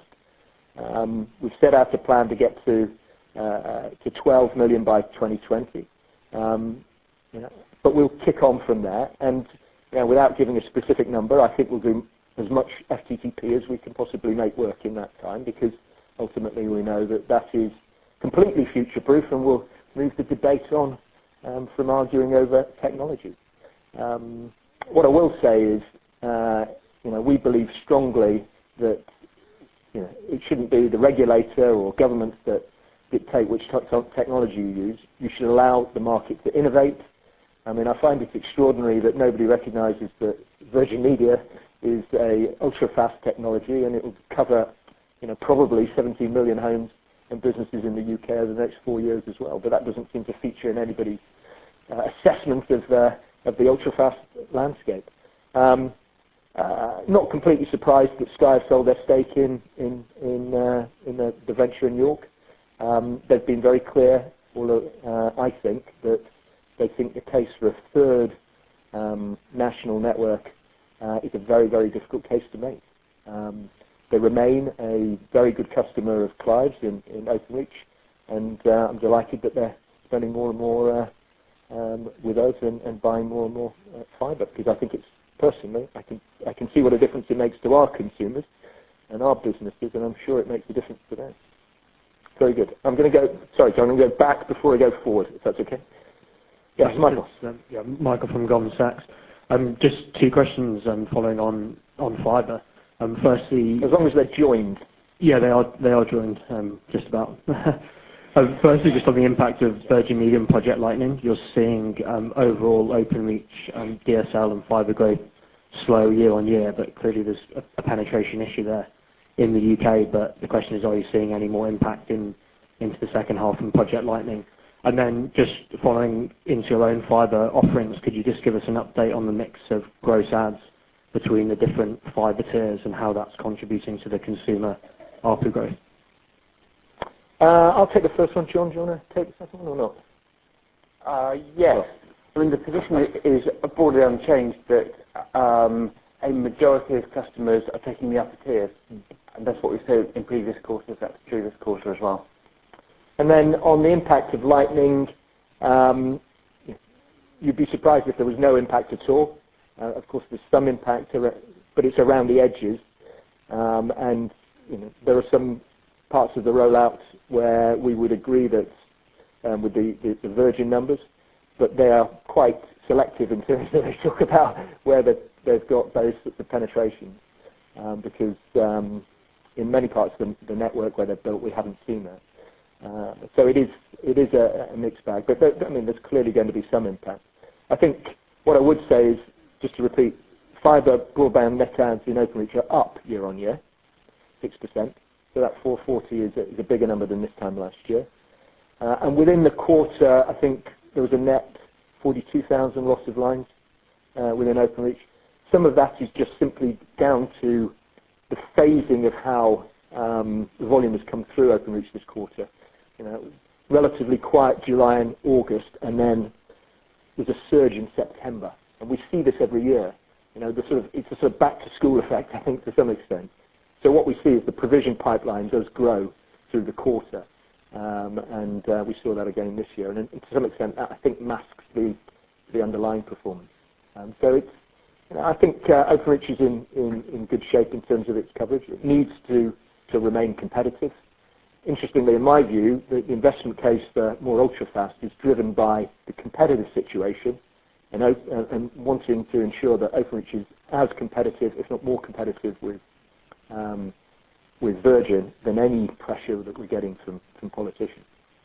Um, we've set out a plan to get to uh, to twelve million by twenty twenty, um, you know, but we'll kick on from there. And you know, without giving a specific number, I think we'll do as much F T T P as we can possibly make work in that time, because ultimately we know that that is completely future-proof, and we'll move the debate on um, from arguing over technology. Um, what I will say is, uh, you know, we believe strongly that you know, it shouldn't be the regulator or governments that dictate which technology you use. You should allow the market to innovate. I mean, I find it extraordinary that nobody recognises that Virgin Media is a ultra-fast technology, and it will cover, you know, probably seventeen million homes and businesses in the U K over the next four years as well. But that doesn't seem to feature in anybody's uh, assessment of uh, of the ultra-fast landscape. Um, uh, not completely surprised that Sky have sold their stake in in in, uh, in the, the venture in York. Um, they've been very clear, although uh, I think that they think the case for a third um, national network uh, is a very, very difficult case to make. Um, they remain a very good customer of Clive's in, in Openreach, and uh, I'm delighted that they're spending more and more uh, um, with us and, and buying more and more uh, fibre, because I think it's, personally, I can, I can see what a difference it makes to our consumers and our businesses, and I'm sure it makes a difference to them. Very good. I'm going to go, sorry, John, I'm going to go back before I go forward, if that's okay. Yes, Michael. Um, yeah, Michael from Goldman Sachs. Um, just two questions um, following on, on fibre. Um, firstly, as long as they're joined. Yeah, they are. They are joined. Um, just about. um, firstly, just on the impact of Virgin Media and Project Lightning, you're seeing um, overall Openreach, um, D S L, and fibre growth slow year on year, but clearly there's a, a penetration issue there in the U K. But the question is, are you seeing any more impact in into the second half from Project Lightning? And then just following into your own fibre offerings, could you just give us an update on the mix of gross adds between the different fibre tiers and how that's contributing to the consumer A R P U growth? Uh, I'll take the first one. John, do you want to take the second one or not? Uh, yes. I mean, the position is broadly unchanged, that um, a majority of customers are taking the upper tiers. Mm. And that's what we said in previous quarters. That's true this quarter as well. And then on the impact of Lightning, um, you'd be surprised if there was no impact at all. Uh, of course, there's some impact, but it's around the edges. Um, and you know, there are some parts of the rollout where we would agree that um, with the, the, the Virgin numbers, but they are quite selective in terms of they talk about where they've got those sorts of penetrations. Um, because um, in many parts of the, the network where they're built, we haven't seen that. Uh, so it is it is a, a mixed bag, but there, I mean there's clearly going to be some impact. I think what I would say is, just to repeat, fibre broadband net adds in Openreach are up year on year, six percent. So that four forty is a, is a bigger number than this time last year. Uh, and within the quarter, I think there was a net forty-two thousand loss of lines uh, within Openreach. Some of that is just simply down to the phasing of how um, the volume has come through Openreach this quarter. You know, relatively quiet July and August, and then there's a surge in September. And we see this every year. You know, the sort of, it's a sort of back-to-school effect, I think, to some extent. So what we see is the provision pipeline does grow through the quarter. Um, and uh, we saw that again this year. And, and to some extent, that, I think, masks the, the underlying performance. Um, so it's, you know, I think uh, Openreach is in, in, in good shape in terms of its coverage. It needs to, to remain competitive. Interestingly, in my view, the, the investment case for more ultra-fast is driven by the competitive situation and, and, and wanting to ensure that Openreach is as competitive, if not more competitive, with um, with Virgin than any pressure that we're getting from, from politicians.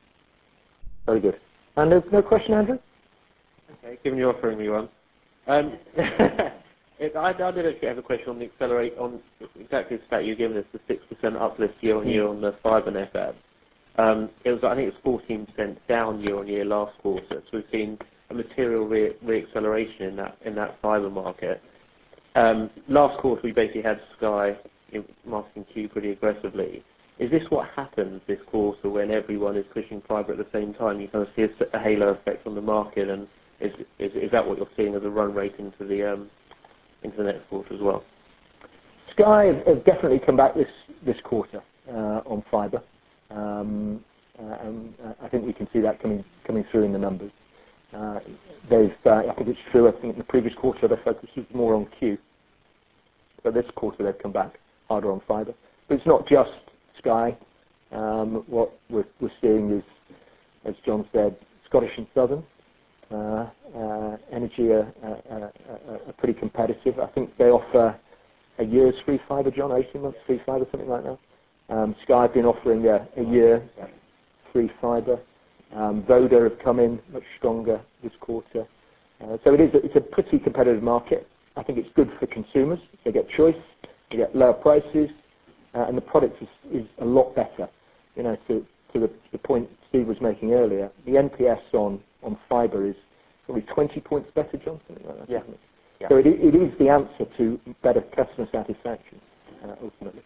Very good. And there's no question, Andrew? Okay, given you're offering me one. Um, It, I, I did actually have a question on the accelerate, on exactly the stat you're giving us, the six percent uplift year on year on the fibre net add. Um, it was, I think it was fourteen percent down year on year last quarter. So we've seen a material re- re-acceleration in that in that fibre market. Um, last quarter we basically had Sky in marketing Q pretty aggressively. Is this what happens this quarter when everyone is pushing fibre at the same time? You kind of see a, a halo effect on the market, and is, is is that what you're seeing as a run rate into the um, into the next quarter as well? Sky have, have definitely come back this this quarter uh, on fibre. Um, uh, and uh, I think we can see that coming coming through in the numbers. Uh, they've, uh, I think it's true. I think in the previous quarter their focus was more on Q, but this quarter they've come back harder on fibre. But it's not just Sky. Um, what we're, we're seeing is, as John said, Scottish and Southern uh, uh, Energy are, are, are, are pretty competitive. I think they offer a year's free fibre, John, eighteen months free fibre, something like that. Um, Sky have been offering a, a year free fibre. Um, Voda have come in much stronger this quarter. Uh, so it is a, it's a pretty competitive market. I think it's good for consumers. They get choice, they get lower prices, uh, and the product is, is a lot better. You know, to, to the, the point Steve was making earlier, the N P S on, on fibre is probably twenty points better, John, something like that. Yeah. Isn't it? Yeah. So it, it is the answer to better customer satisfaction, uh, ultimately.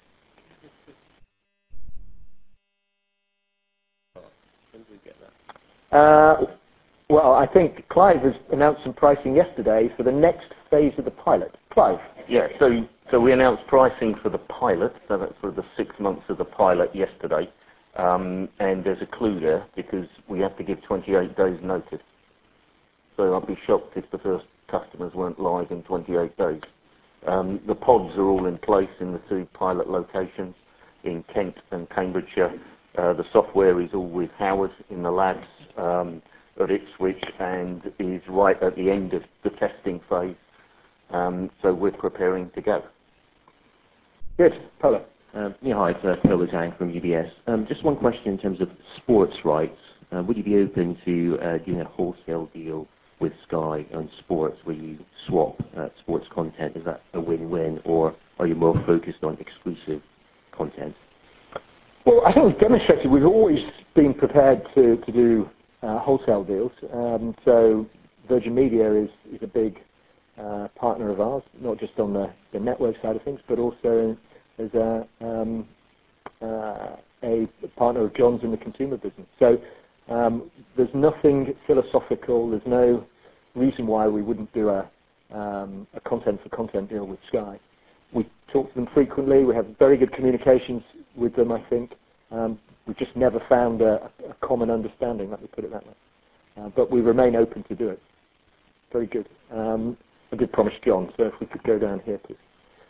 Uh, well, I think Clive has announced some pricing yesterday for the next phase of the pilot. Clive? Yeah, so so we announced pricing for the pilot, so that's for the six months of the pilot yesterday. Um, and there's a clue there because we have to give twenty-eight days notice. So I'd be shocked if the first customers weren't live in twenty-eight days. Um, the pods are all in place in the two pilot locations in Kent and Cambridgeshire. Uh, the software is all with Howard in the labs um, at Ipswich and is right at the end of the testing phase. Um, so we're preparing to go. Good. Polo. Um, yeah, hi, it's uh, Polo Tang from U B S. Um, just one question in terms of sports rights. Uh, would you be open to uh, doing a wholesale deal with Sky on sports where you swap uh, sports content? Is that a win-win, or are you more focused on exclusive content? Well, I think we've demonstrated we've always been prepared to, to do uh, wholesale deals. Um, so Virgin Media is, is a big uh, partner of ours, not just on the, the network side of things, but also as a, um, uh, a partner of John's in the consumer business. So um, there's nothing philosophical, there's no reason why we wouldn't do a, um, a content-for-content deal with Sky. We talk to them frequently, we have very good communications with them, I think. Um, we've just never found a, a common understanding, let me put it that way. Uh, but we remain open to do it. Very good. Um, I did promise John, so if we could go down here, please.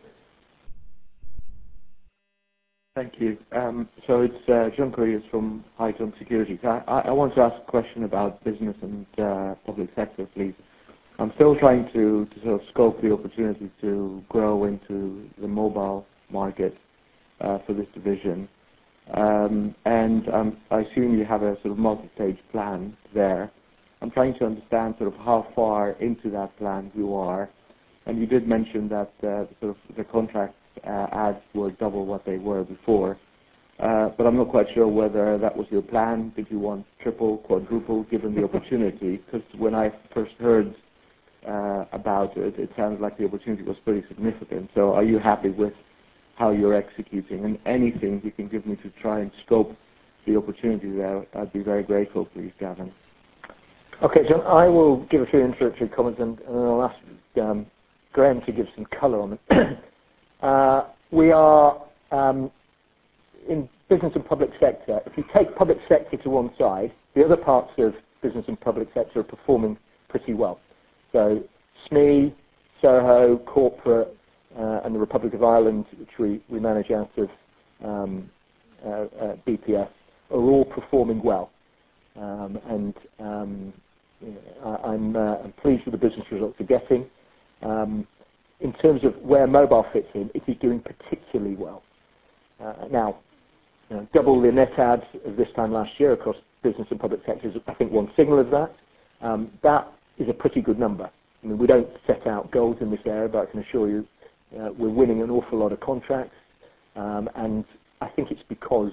Thank you. Um, so it's uh, John Couriers from Highton Securities. I, I, I want to ask a question about business and uh, public sector, please. I'm still trying to, to sort of scope the opportunity to grow into the mobile market uh, for this division. Um, and um, I assume you have a sort of multi-stage plan there. I'm trying to understand sort of how far into that plan you are. And you did mention that uh, sort of the contract uh, ads were double what they were before. Uh, but I'm not quite sure whether that was your plan. Did you want triple, quadruple, given the opportunity? Because when I first heard uh, about it, it sounded like the opportunity was pretty significant. So are you happy with how you're executing? And anything you can give me to try and scope the opportunity there, I'd be very grateful, please, Gavin. Okay, John, I will give a few introductory comments and, and then I'll ask um, Graham to give some colour on it. uh, we are um, in business and public sector. If you take public sector to one side, the other parts of business and public sector are performing pretty well. So S M E, Soho, corporate, uh, and the Republic of Ireland, which we, we manage out of um, uh, uh, B P S, are all performing well. Um, and um, you know, I, I'm, uh, I'm pleased with the business results we're getting. Um, in terms of where mobile fits in, it is doing particularly well. Uh, now, you know, double the net adds of this time last year across business and public sectors, I think one signal of that. Um, that is a pretty good number. I mean, we don't set out goals in this area, but I can assure you uh, we're winning an awful lot of contracts. Um, and I think it's because,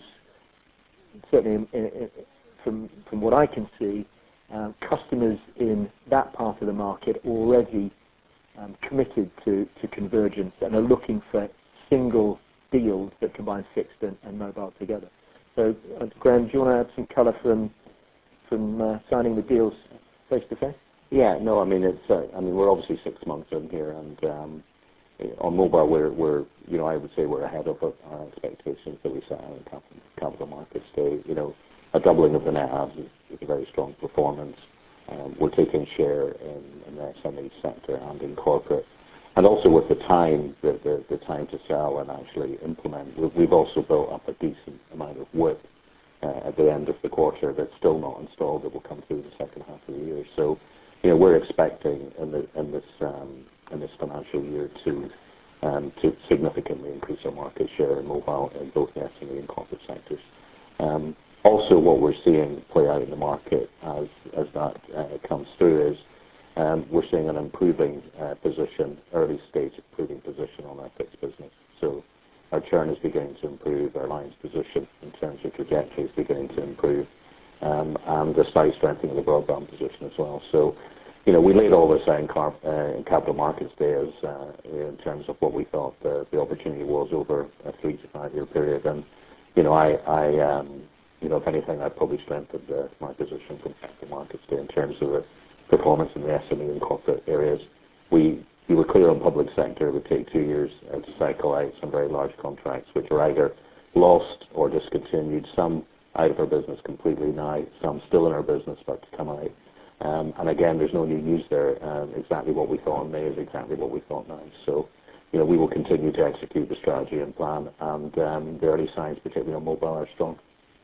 certainly in, in, in, from, from what I can see, uh, customers in that part of the market already um, committed to, to convergence and are looking for single deals that combine fixed and, and mobile together. So, uh, Graham, do you want to add some colour from from uh, signing the deals face to face? Yeah, no, I mean it's. Uh, I mean we're obviously six months in here, and um, on mobile we're, we're, you know, I would say we're ahead of our expectations that we set out in capital, capital markets day. You know, a doubling of the net adds is, is a very strong performance. Um, we're taking share in, in the S M E sector and in corporate. And also with the time, the, the, the time to sell and actually implement, we've, we've also built up a decent amount of W I P uh, at the end of the quarter that's still not installed that will come through the second half of the year. So, you know, we're expecting in, the, in this um, in this financial year to um, to significantly increase our market share in mobile in both the S M E and corporate sectors. Um, also, what we're seeing play out in the market as as that uh, comes through is Um, we're seeing an improving uh, position, early stage improving position on our fixed business. So our churn is beginning to improve, our lines position in terms of trajectory is beginning to improve, um, and the slight strengthening of the broadband position as well. So, you know, we laid all this out in, car, uh, in Capital Markets Day as, uh, in terms of what we thought the, the opportunity was over a three to five year period. And, you know, I, I um, you know, if anything, I've probably strengthened uh, my position from Capital Markets Day in terms of the performance in the S M E and corporate areas. We, we were clear on public sector it would take two years uh, to cycle out some very large contracts which are either lost or discontinued, some out of our business completely now, some still in our business but to come out. Um, and again, there's no new news there. Um, exactly what we thought in May is exactly what we thought now. So, you know, we will continue to execute the strategy and plan, and um, the early signs, particularly on mobile, are strong.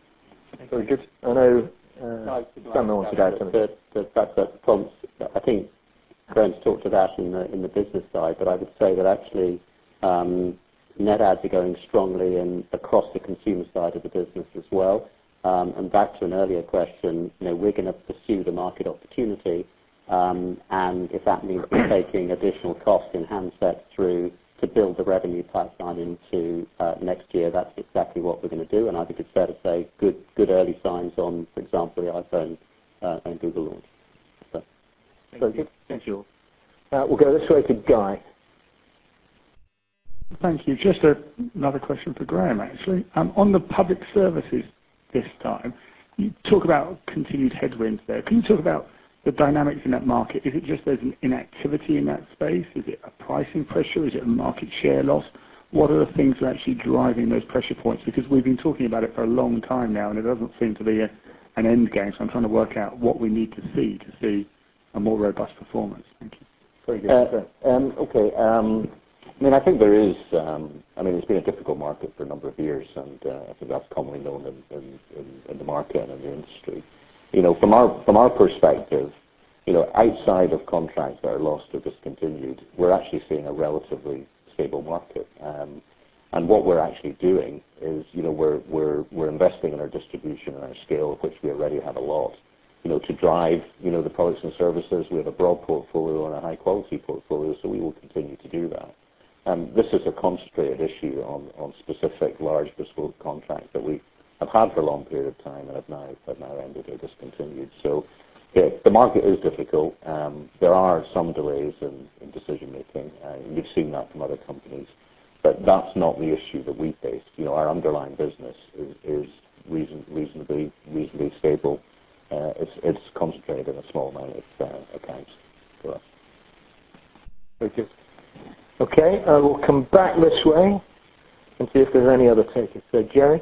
Very good. I know Uh, Sam wants to add something. The, the fact that prompts, I think Graham's talked to that in the, in the business side, but I would say that actually um, net adds are going strongly in, across the consumer side of the business as well. Um, and back to an earlier question, you know, we're going to pursue the market opportunity, um, and if that means we're taking additional cost in handsets through to build the revenue pipeline into uh, next year, that's exactly what we're going to do. And I think it's fair to say good good early signs on, for example, the iPhone uh, and Google launch. So, Thank very you. Good. Thank you. Uh, we'll go this way to Guy. Thank you. Just a, another question for Graham, actually. Um, on the public services this time, you talk about continued headwinds there. Can you talk about the dynamics in that market? Is it just there's an inactivity in that space? Is it a pricing pressure? Is it a market share loss? What are the things that are actually driving those pressure points? Because we've been talking about it for a long time now, and it doesn't seem to be a, an end game. So I'm trying to work out what we need to see to see a more robust performance. Thank you. Very good. Uh, um, okay. Um, I mean, I think there is. Um, I mean, it's been a difficult market for a number of years, and uh, I think that's commonly known in, in, in, in the market and in the industry. You know, from our from our perspective, you know, outside of contracts that are lost or discontinued, we're actually seeing a relatively stable market. Um, and what we're actually doing is, you know, we're we're we're investing in our distribution and our scale, of which we already have a lot. You know, to drive, you know, the products and services. We have a broad portfolio and a high quality portfolio, so we will continue to do that. Um, this is a concentrated issue on on specific large bespoke contracts that we have had for a long period of time and have now have now ended or discontinued. So yeah, the market is difficult. Um, there are some delays in, in decision making. Uh, you've seen that from other companies, but that's not the issue that we face. You know, our underlying business is, is reason, reasonably reasonably stable. Uh, it's it's concentrated in a small amount of uh, accounts for us. Very good. Okay, uh, we'll come back this way and see if there's any other takers. So, Jerry.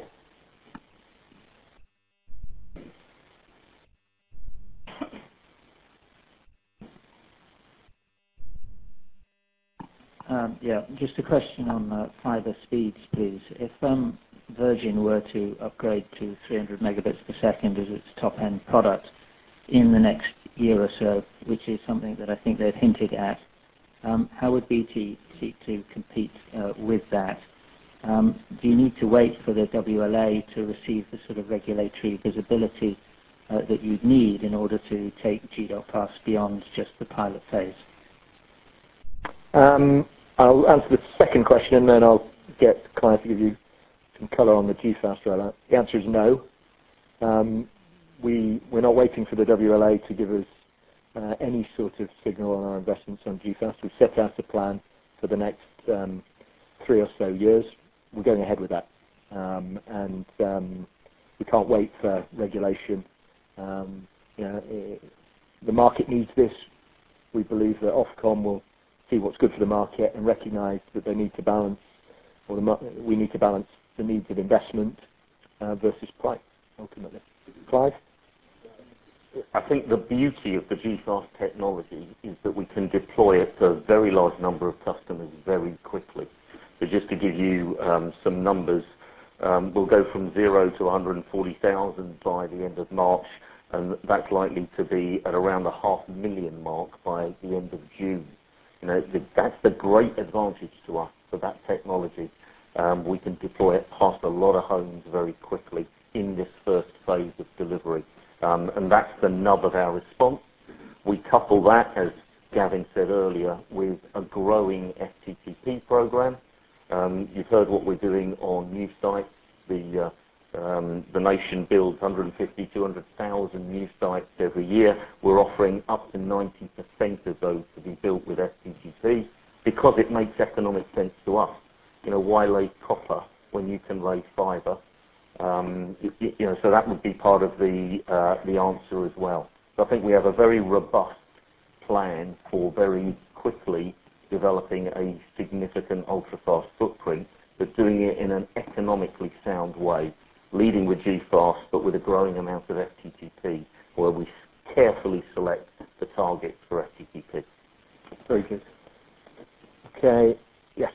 Um, yeah, just a question on uh, fiber speeds, please. If um, Virgin were to upgrade to three hundred megabits per second as its top-end product in the next year or so, which is something that I think they've hinted at, um, how would B T seek to compete uh, with that? Um, do you need to wait for the W L A to receive the sort of regulatory visibility uh, that you'd need in order to take G.Pass beyond just the pilot phase? Um, I'll answer the second question, and then I'll get Clive to give you some colour on the G FAST rollout. The answer is no. Um, we, we're not waiting for the W L A to give us uh, any sort of signal on our investments on G FAST. We've set out a plan for the next um, three or so years. We're going ahead with that. Um, and um, we can't wait for regulation. Um, you know, it, the market needs this. We believe that Ofcom will see what's good for the market and recognise that they need to balance, or the, we need to balance the needs of investment uh, versus price, ultimately. Clive? I think the beauty of the G FAST technology is that we can deploy it to a very large number of customers very quickly. So just to give you um, some numbers, um, we'll go from zero to one hundred forty thousand by the end of March, and that's likely to be at around the half million mark by the end of June. You know, that's the great advantage to us for that technology. Um, we can deploy it past a lot of homes very quickly in this first phase of delivery. Um, and that's the nub of our response. We couple that, as Gavin said earlier, with a growing F T T P program. Um, you've heard what we're doing on new sites. The, uh, um, the nation builds one hundred fifty, two hundred thousand new sites every year. We're offering up to ninety percent of those to be built with F T T P because it makes economic sense to us. You know, why lay copper when you can lay fibre? Um, you, you know, so that would be part of the uh, the answer as well. So I think we have a very robust plan for very quickly developing a significant ultra-fast footprint, but doing it in an economically sound way, leading with G FAST, but with a growing amount of F T T P, where we carefully select the targets for F T T P. Very good. Okay. Yes.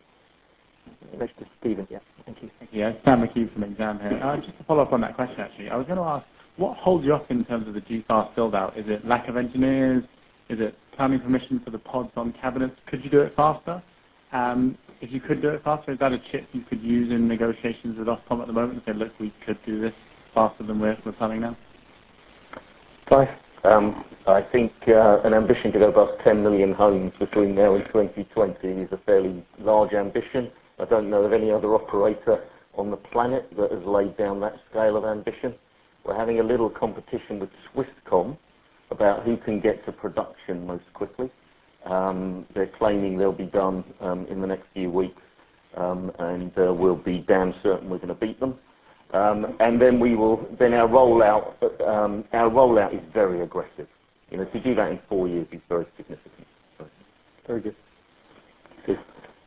Next to Stephen. Yeah. Thank you. Thank you. Yeah, Sam McHugh from Exam here. Uh, just to follow up on that question, actually, I was going to ask, what holds you up in terms of the G FAST build-out? Is it lack of engineers? Is it planning permission for the pods on cabinets? Could you do it faster? Um, if you could do it faster, is that a chip you could use in negotiations with Ofcom at the moment and say, look, we could do this faster than we're, we're planning now? Clive? Um, I think uh, an ambition to go past ten million homes between now and twenty twenty is a fairly large ambition. I don't know of any other operator on the planet that has laid down that scale of ambition. We're having a little competition with Swisscom about who can get to production most quickly. Um, they're claiming they'll be done um, in the next few weeks, um, and uh, we'll be damn certain we're going to beat them. Um, and then we will. Then our rollout, um, our rollout is very aggressive. You know, to do that in four years is very significant. Very good. Good.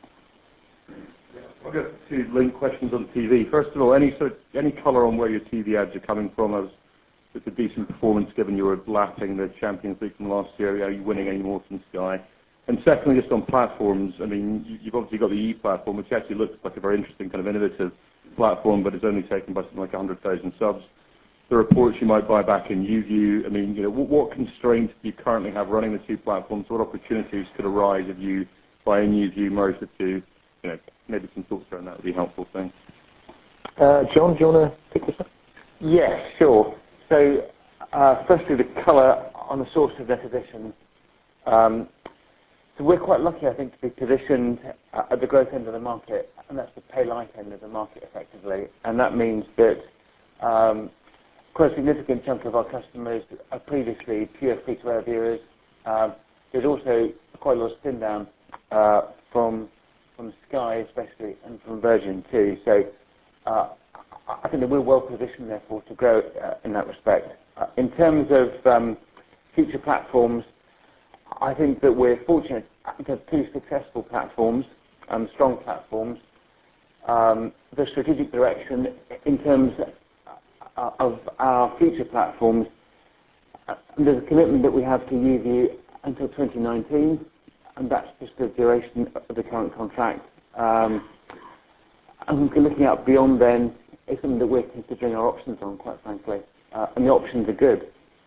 I've got two linked questions on T V. First of all, any sort of, any colour on where your T V ads are coming from? As it's a decent performance given you were lapping the Champions League from last year. Are you winning any more from Sky? And secondly, just on platforms, I mean, you've obviously got the E platform, which actually looks like a very interesting kind of innovative platform, but it's only taken by something like one hundred thousand subs. The reports you might buy back in YouView. I mean, you know, what, what constraints do you currently have running the two platforms? What opportunities could arise if you buy in YouView, merge the two? You know, maybe some thoughts around that would be helpful. Thanks. Uh, John, do you want to pick this up? Yes, sure. So, uh, firstly, the colour on the source of their position. Um, so we're quite lucky, I think, to be positioned at the growth end of the market, and that's the pay light end of the market, effectively. And that means that um, quite a significant chunk of our customers are previously pure free-to-air viewers. Um, there's also quite a lot of spin down uh, from from Sky, especially, and from Virgin too. So uh, I think that we're well positioned, therefore, to grow uh, in that respect. Uh, in terms of um, future platforms, I think that we're fortunate to have two successful platforms, um, strong platforms. Um, the strategic direction in terms of our future platforms, uh, there's a commitment that we have to YouView until twenty nineteen, and that's just the duration of the current contract. Um, and looking out beyond then is something that we're considering our options on, quite frankly, uh, and the options are good.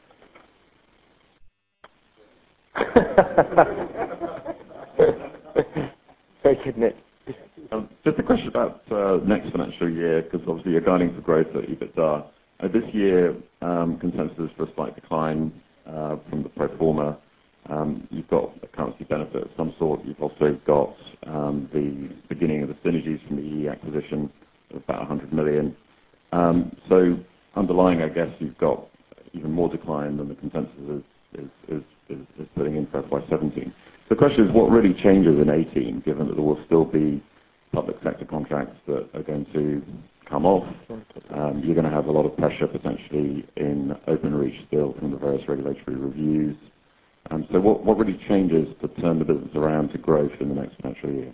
Very good, Nick. Um, just a question about uh, next financial year, because obviously you're guiding for growth at EBITDA. Uh, this year, um, consensus for a slight decline uh, from the pro forma. Um, you've got a currency benefit of some sort. You've also got um, the beginning of the synergies from the E E acquisition of about one hundred million. Um, so underlying, I guess, you've got even more decline than the consensus is, is, is, is, is putting in for F Y seventeen. So the question is, what really changes in eighteen, given that there will still be public sector contracts that are going to come off? Um, you're going to have a lot of pressure potentially in Openreach still from the various regulatory reviews. Um, so what, what really changes to turn the business around to growth in the next financial year?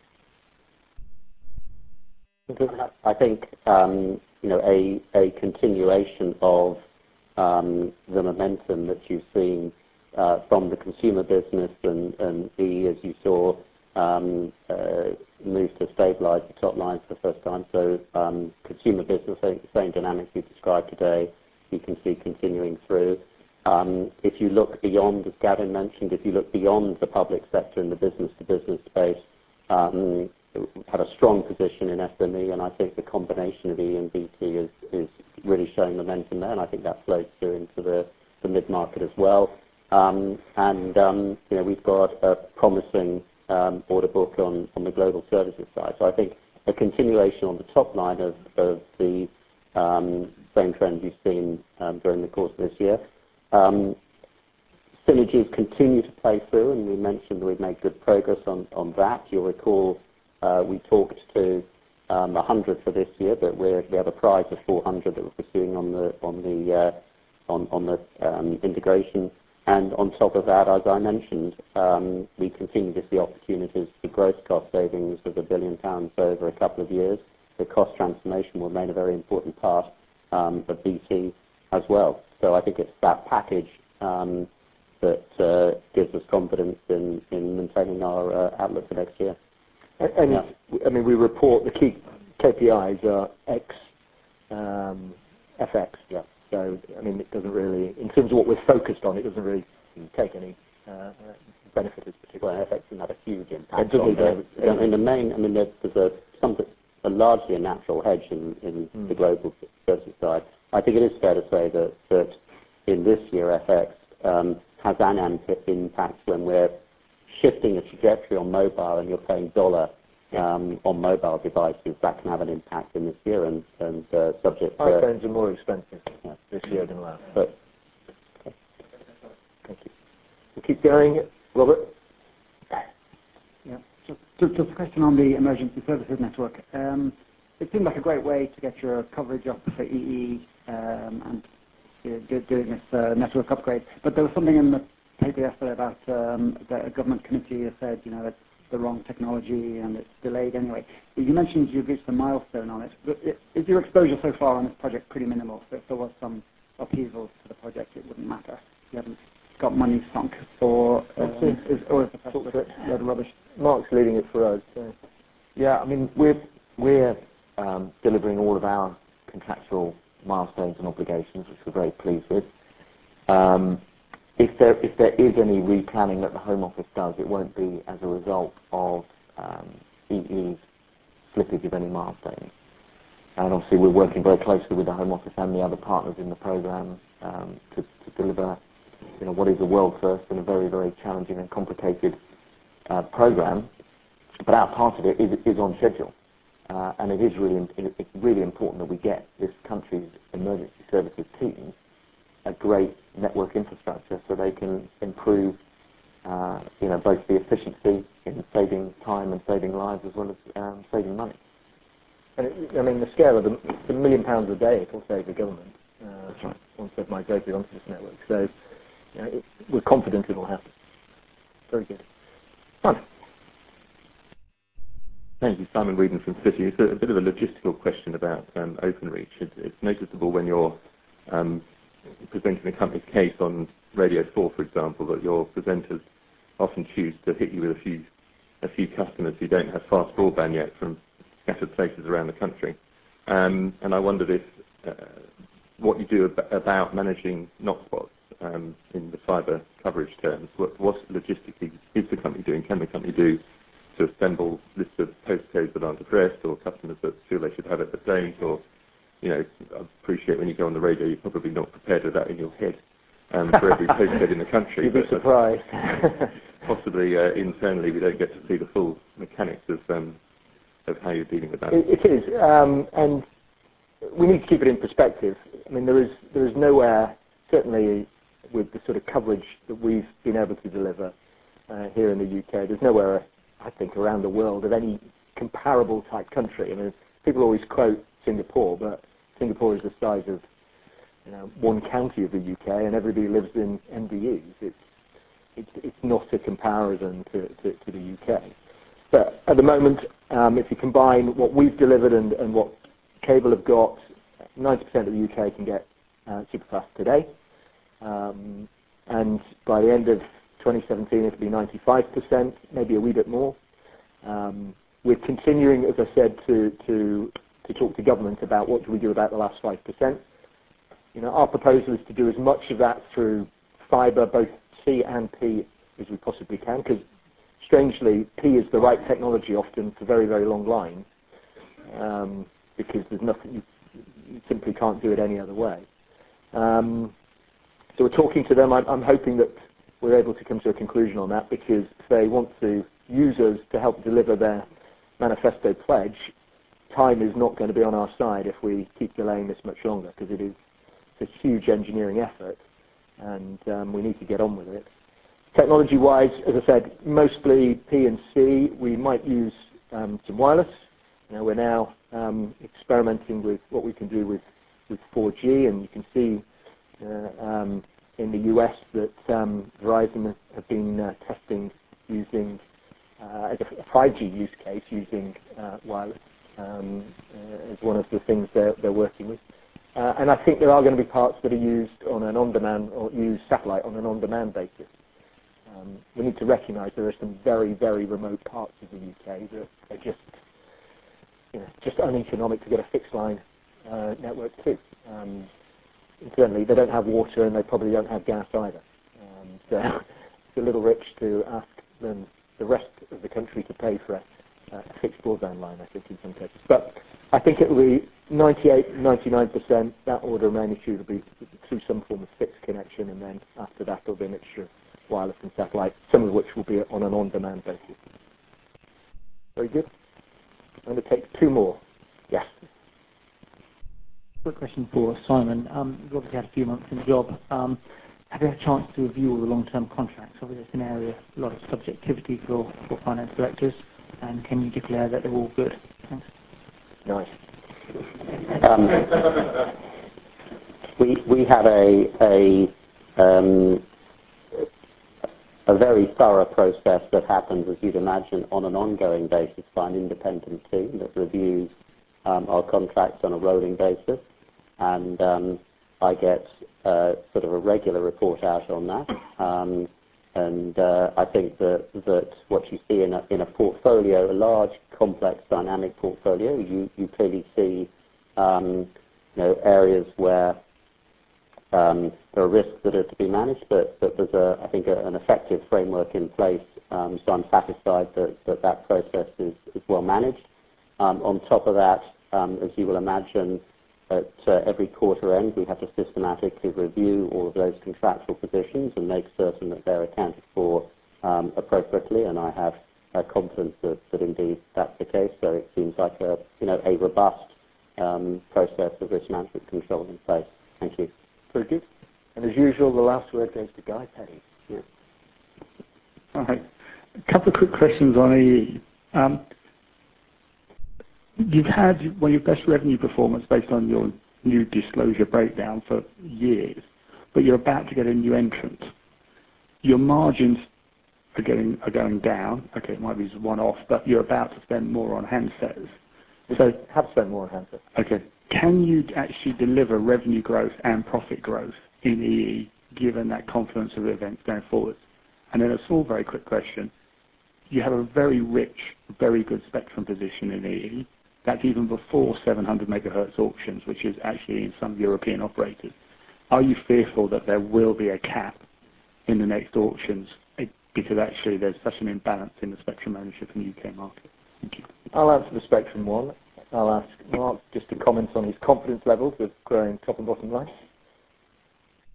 I think um, you know a, a continuation of um, the momentum that you've seen uh, from the consumer business and, and the, as you saw, um, uh, move to stabilise the top line for the first time. So um, consumer business, the same dynamics you described today, you can see continuing through. Um, if you look beyond, as Gavin mentioned, if you look beyond the public sector in the business-to-business space, um, had a strong position in S M E, and I think the combination of E and B T is, is really showing momentum there, and I think that flows through into the, the mid-market as well. Um, and um, you know, we've got a promising um, order book on, on the global services side. So I think a continuation on the top line of, of the um, same trends you've seen um, during the course of this year. Um, synergies continue to play through, and we mentioned we've made good progress on, on that. You'll recall uh, we talked to um, one hundred for this year, but we're, we have a prize of four hundred that we're pursuing on the on the uh, on, on the um, integration. And on top of that, as I mentioned, um, we continue to see opportunities for gross cost savings of a billion pounds over a couple of years. The cost transformation will remain a very important part um, of B T as well. So I think it's that package um, that uh, gives us confidence in, in maintaining our uh, outlook for next year. And, yeah. I mean, we report the key K P Is are X um, F X. Yeah. So, I mean, it doesn't really, in terms of what we're focused on, it doesn't really take any uh, benefit as particularly. Well, F X doesn't have a huge impact. It doesn't, on the, in, in the main, I mean, there's, there's a, something, a largely a natural hedge in, in mm. the global services side. I think it is fair to say that, that in this year, F X um, has an impact when we're shifting a trajectory on mobile and you're paying dollar um, on mobile devices. That can have an impact in this year, and, and uh, subject to... iPhones are more expensive yeah. this year than last. But, okay. Thank you. We'll keep going. Robert? Yeah. Just, just a question on the emergency services network. Um, it seemed like a great way to get your coverage up for E E um, and uh, doing this uh, network upgrade. But there was something in the paper yesterday about um, that a government committee has said, you know, it's the wrong technology and it's delayed anyway. You mentioned you've reached a milestone on it, but is your exposure so far on this project pretty minimal? So if there was some upheaval to the project, it wouldn't matter. You haven't got money sunk, or um, is, or is the press load of rubbish? Mark's leading it for us. So. Yeah, I mean, we're we're um, delivering all of our contractual milestones and obligations, which we're very pleased with. Um, if there if there is any replanning that the Home Office does, it won't be as a result of um, E E's slippage of any milestones. And obviously, we're working very closely with the Home Office and the other partners in the programme um, to, to deliver, you know, what is a world first and a very, very challenging and complicated uh, programme. But our part of it is, is on schedule. Uh, and it is really, it's really important that we get this country's emergency services teams a great network infrastructure so they can improve, uh, you know, both the efficiency in saving time and saving lives as well as um, saving money. And it, I mean, the scale of the, the million pounds a day it will save the government uh, That's right. once they've migrated onto this network. So you know, it, we're confident it will happen. Very good. Fun. Thank you, Simon Whedon from Citi. It's a, a bit of a logistical question about um, Openreach. It, it's noticeable when you're um, presenting the company's case on Radio four, for example, that your presenters often choose to hit you with a few a few customers who don't have fast broadband yet from scattered places around the country. Um, and I wondered if uh, what you do ab- about managing knock spots um, in the fibre coverage terms. What, what logistically is the company doing? Can the company do to assemble lists of postcodes that aren't addressed, or customers that feel they should have it but don't? Or, you know, I appreciate when you go on the radio, you're probably not prepared with that in your head. um, for every postcode in the country. You'd be but, surprised. Uh, possibly uh, internally we don't get to see the full mechanics of um, of how you're dealing with that. It, it is, um, and we need to keep it in perspective. I mean, there is there is nowhere, certainly with the sort of coverage that we've been able to deliver uh, here in the U K, there's nowhere, I think, around the world of any comparable type country. I mean, people always quote Singapore, but Singapore is the size of you know, one county of the U K, and everybody lives in M D Us. It's it's, it's not a comparison to, to, to the U K. But at the moment, um, if you combine what we've delivered and, and what Cable have got, ninety percent of the U K can get uh, superfast today. Um, and by the end of twenty seventeen, it'll be ninety-five percent, maybe a wee bit more. Um, we're continuing, as I said, to, to, to talk to government about what do we do about the last five percent. You know, our proposal is to do as much of that through fibre, both C and P, as we possibly can, because strangely, P is the right technology often for very, very long lines, um, because there's nothing, you, you simply can't do it any other way. Um, so we're talking to them. I'm, I'm hoping that we're able to come to a conclusion on that, because if they want to use us to help deliver their manifesto pledge, time is not going to be on our side if we keep delaying this much longer, because it is it's a huge engineering effort, and um, we need to get on with it. Technology-wise, as I said, mostly P and C. We might use um, some wireless. You know, we're now um, experimenting with what we can do with, with four G, and you can see uh, um, in the U S that um, Verizon have been uh, testing using uh, as a five G use case using uh, wireless um, uh, as one of the things they're, they're working with. Uh, and I think there are going to be parts that are used on an on-demand or use satellite on an on-demand basis. Um, we need to recognise there are some very, very remote parts of the U K that are just, you know, just uneconomic to get a fixed line uh, network to. Um, incidentally, they don't have water and they probably don't have gas either. Um, so it's a little rich to ask them, the rest of the country, to pay for a, a fixed broadband line, I think, in some cases. But I think it will be ninety-eight, ninety-nine percent, that order of magnitude will be through some form of fixed connection, and then after that there will be a mixture of wireless and satellite, some of which will be on an on-demand basis. Very good. I'm going to take two more. Yes. Quick question for Simon. Um, you've obviously had a few months in the job. Um, have you had a chance to review all the long-term contracts? Obviously, it's an area, a lot of subjectivity for, for finance directors, and can you declare that they're all good? Thanks. Nice. Um, we we have a a um, a very thorough process that happens, as you'd imagine, on an ongoing basis by an independent team that reviews um, our contracts on a rolling basis, and um, I get uh, sort of a regular report out on that. Um, and uh, I think that that what you see in a in a portfolio, a large, complex, dynamic portfolio, you you clearly see um, you know areas where Um, there are risks that are to be managed, but, but there's, a, I think, a, an effective framework in place, um, so I'm satisfied that that, that process is, is well managed. Um, on top of that, um, as you will imagine, at uh, every quarter end, we have to systematically review all of those contractual positions and make certain that they're accounted for um, appropriately, and I have uh, confidence that, that indeed that's the case, so it seems like a, you know, a robust um, process of risk management control in place. Thank you. Very good. And as usual, the last word goes to Guy Petty. Yeah. All right. A couple of quick questions on E E. Um, you've had one of your best revenue performance based on your new disclosure breakdown for years, but you're about to get a new entrant. Your margins are getting are going down. Okay, it might be one-off, but you're about to spend more on handsets. We so have spent more on handsets. Okay. Can you actually deliver revenue growth and profit growth in E E, given that confidence of events going forward? And then a small, very quick question. You have a very rich, very good spectrum position in E E. That's even before seven hundred megahertz auctions, which is actually in some European operators. Are you fearful that there will be a cap in the next auctions, because actually there's such an imbalance in the spectrum ownership in the U K market? Thank you. I'll answer the spectrum one. I'll ask Mark just to comment on his confidence levels with growing top and bottom line.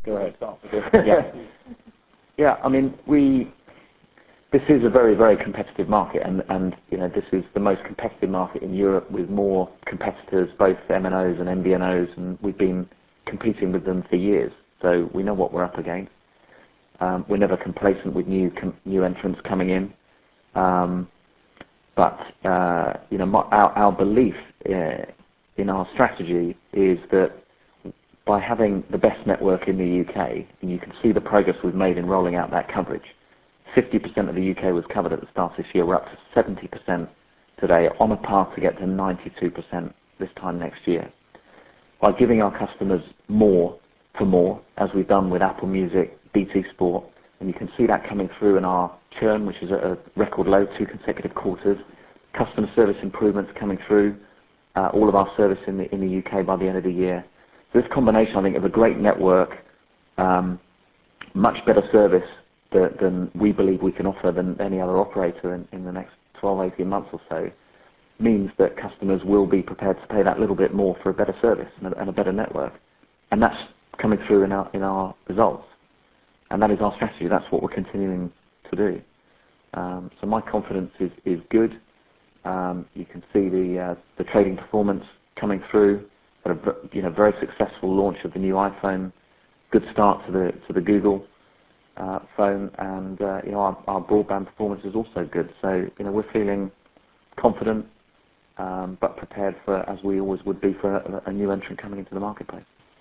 Go ahead. Yeah. Yeah, I mean, we, this is a very, very competitive market, and, and you know, this is the most competitive market in Europe with more competitors, both M N Os and M V N Os, and we've been competing with them for years, so we know what we're up against. Um, we're never complacent with new com new entrants coming in, um, but uh, you know, my, our, our belief uh, in our strategy is that by having the best network in the U K, and you can see the progress we've made in rolling out that coverage. fifty percent of the U K was covered at the start of this year. We're up to seventy percent today, on a path to get to ninety-two percent this time next year. By giving our customers more for more, as we've done with Apple Music, B T Sport, and you can see that coming through in our churn, which is at a record low, two consecutive quarters, customer service improvements coming through, uh, all of our service in the, in the U K by the end of the year. So this combination, I think, of a great network, um, much better service than, than we believe we can offer than any other operator in, in the next twelve, eighteen months or so, means that customers will be prepared to pay that little bit more for a better service and a, and a better network. And that's coming through in our, in our results. And that is our strategy. That's what we're continuing to do. Um, so my confidence is, is good. Um, you can see the, uh, the trading performance coming through. Had a you know, very successful launch of the new iPhone. Good start to the, to the Google uh, phone. And uh, you know, our, our broadband performance is also good. So you know, we're feeling confident, um, but prepared for, as we always would be, for a, a new entrant coming into the marketplace.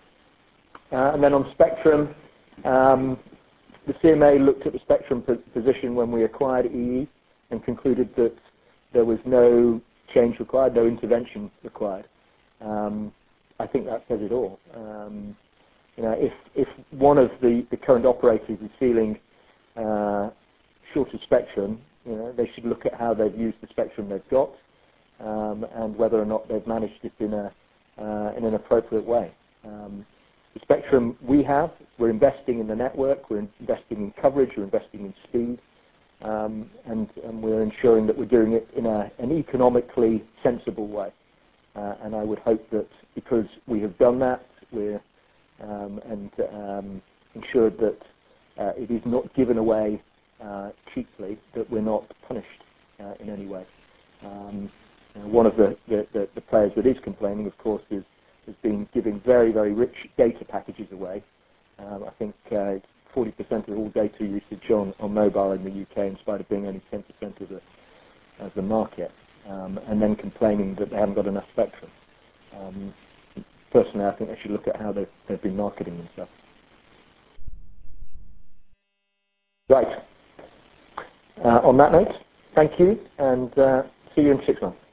Uh, and then on spectrum, um, the C M A looked at the spectrum position when we acquired E E and concluded that there was no change required, no intervention required. Um, I think that says it all. Um, you know, if, if one of the, the current operators is feeling uh, short of spectrum, you know, they should look at how they've used the spectrum they've got, um, and whether or not they've managed it in a uh, in an appropriate way. Um, the spectrum we have, we're investing in the network, we're investing in coverage, we're investing in speed, um, and, and we're ensuring that we're doing it in a, an economically sensible way. Uh, and I would hope that because we have done that, we're um, and um, ensured that uh, it is not given away uh, cheaply, that we're not punished uh, in any way. Um, you know, one of the, the, the, the players that is complaining, of course, is has been giving very, very rich data packages away. Um, I think uh, forty percent of all data usage on, on mobile in the U K, in spite of being only ten percent of the, of the market, um, and then complaining that they haven't got enough spectrum. Um, personally, I think they should look at how they've, they've been marketing themselves. Right. Uh, on that note, thank you, and uh, see you in six months.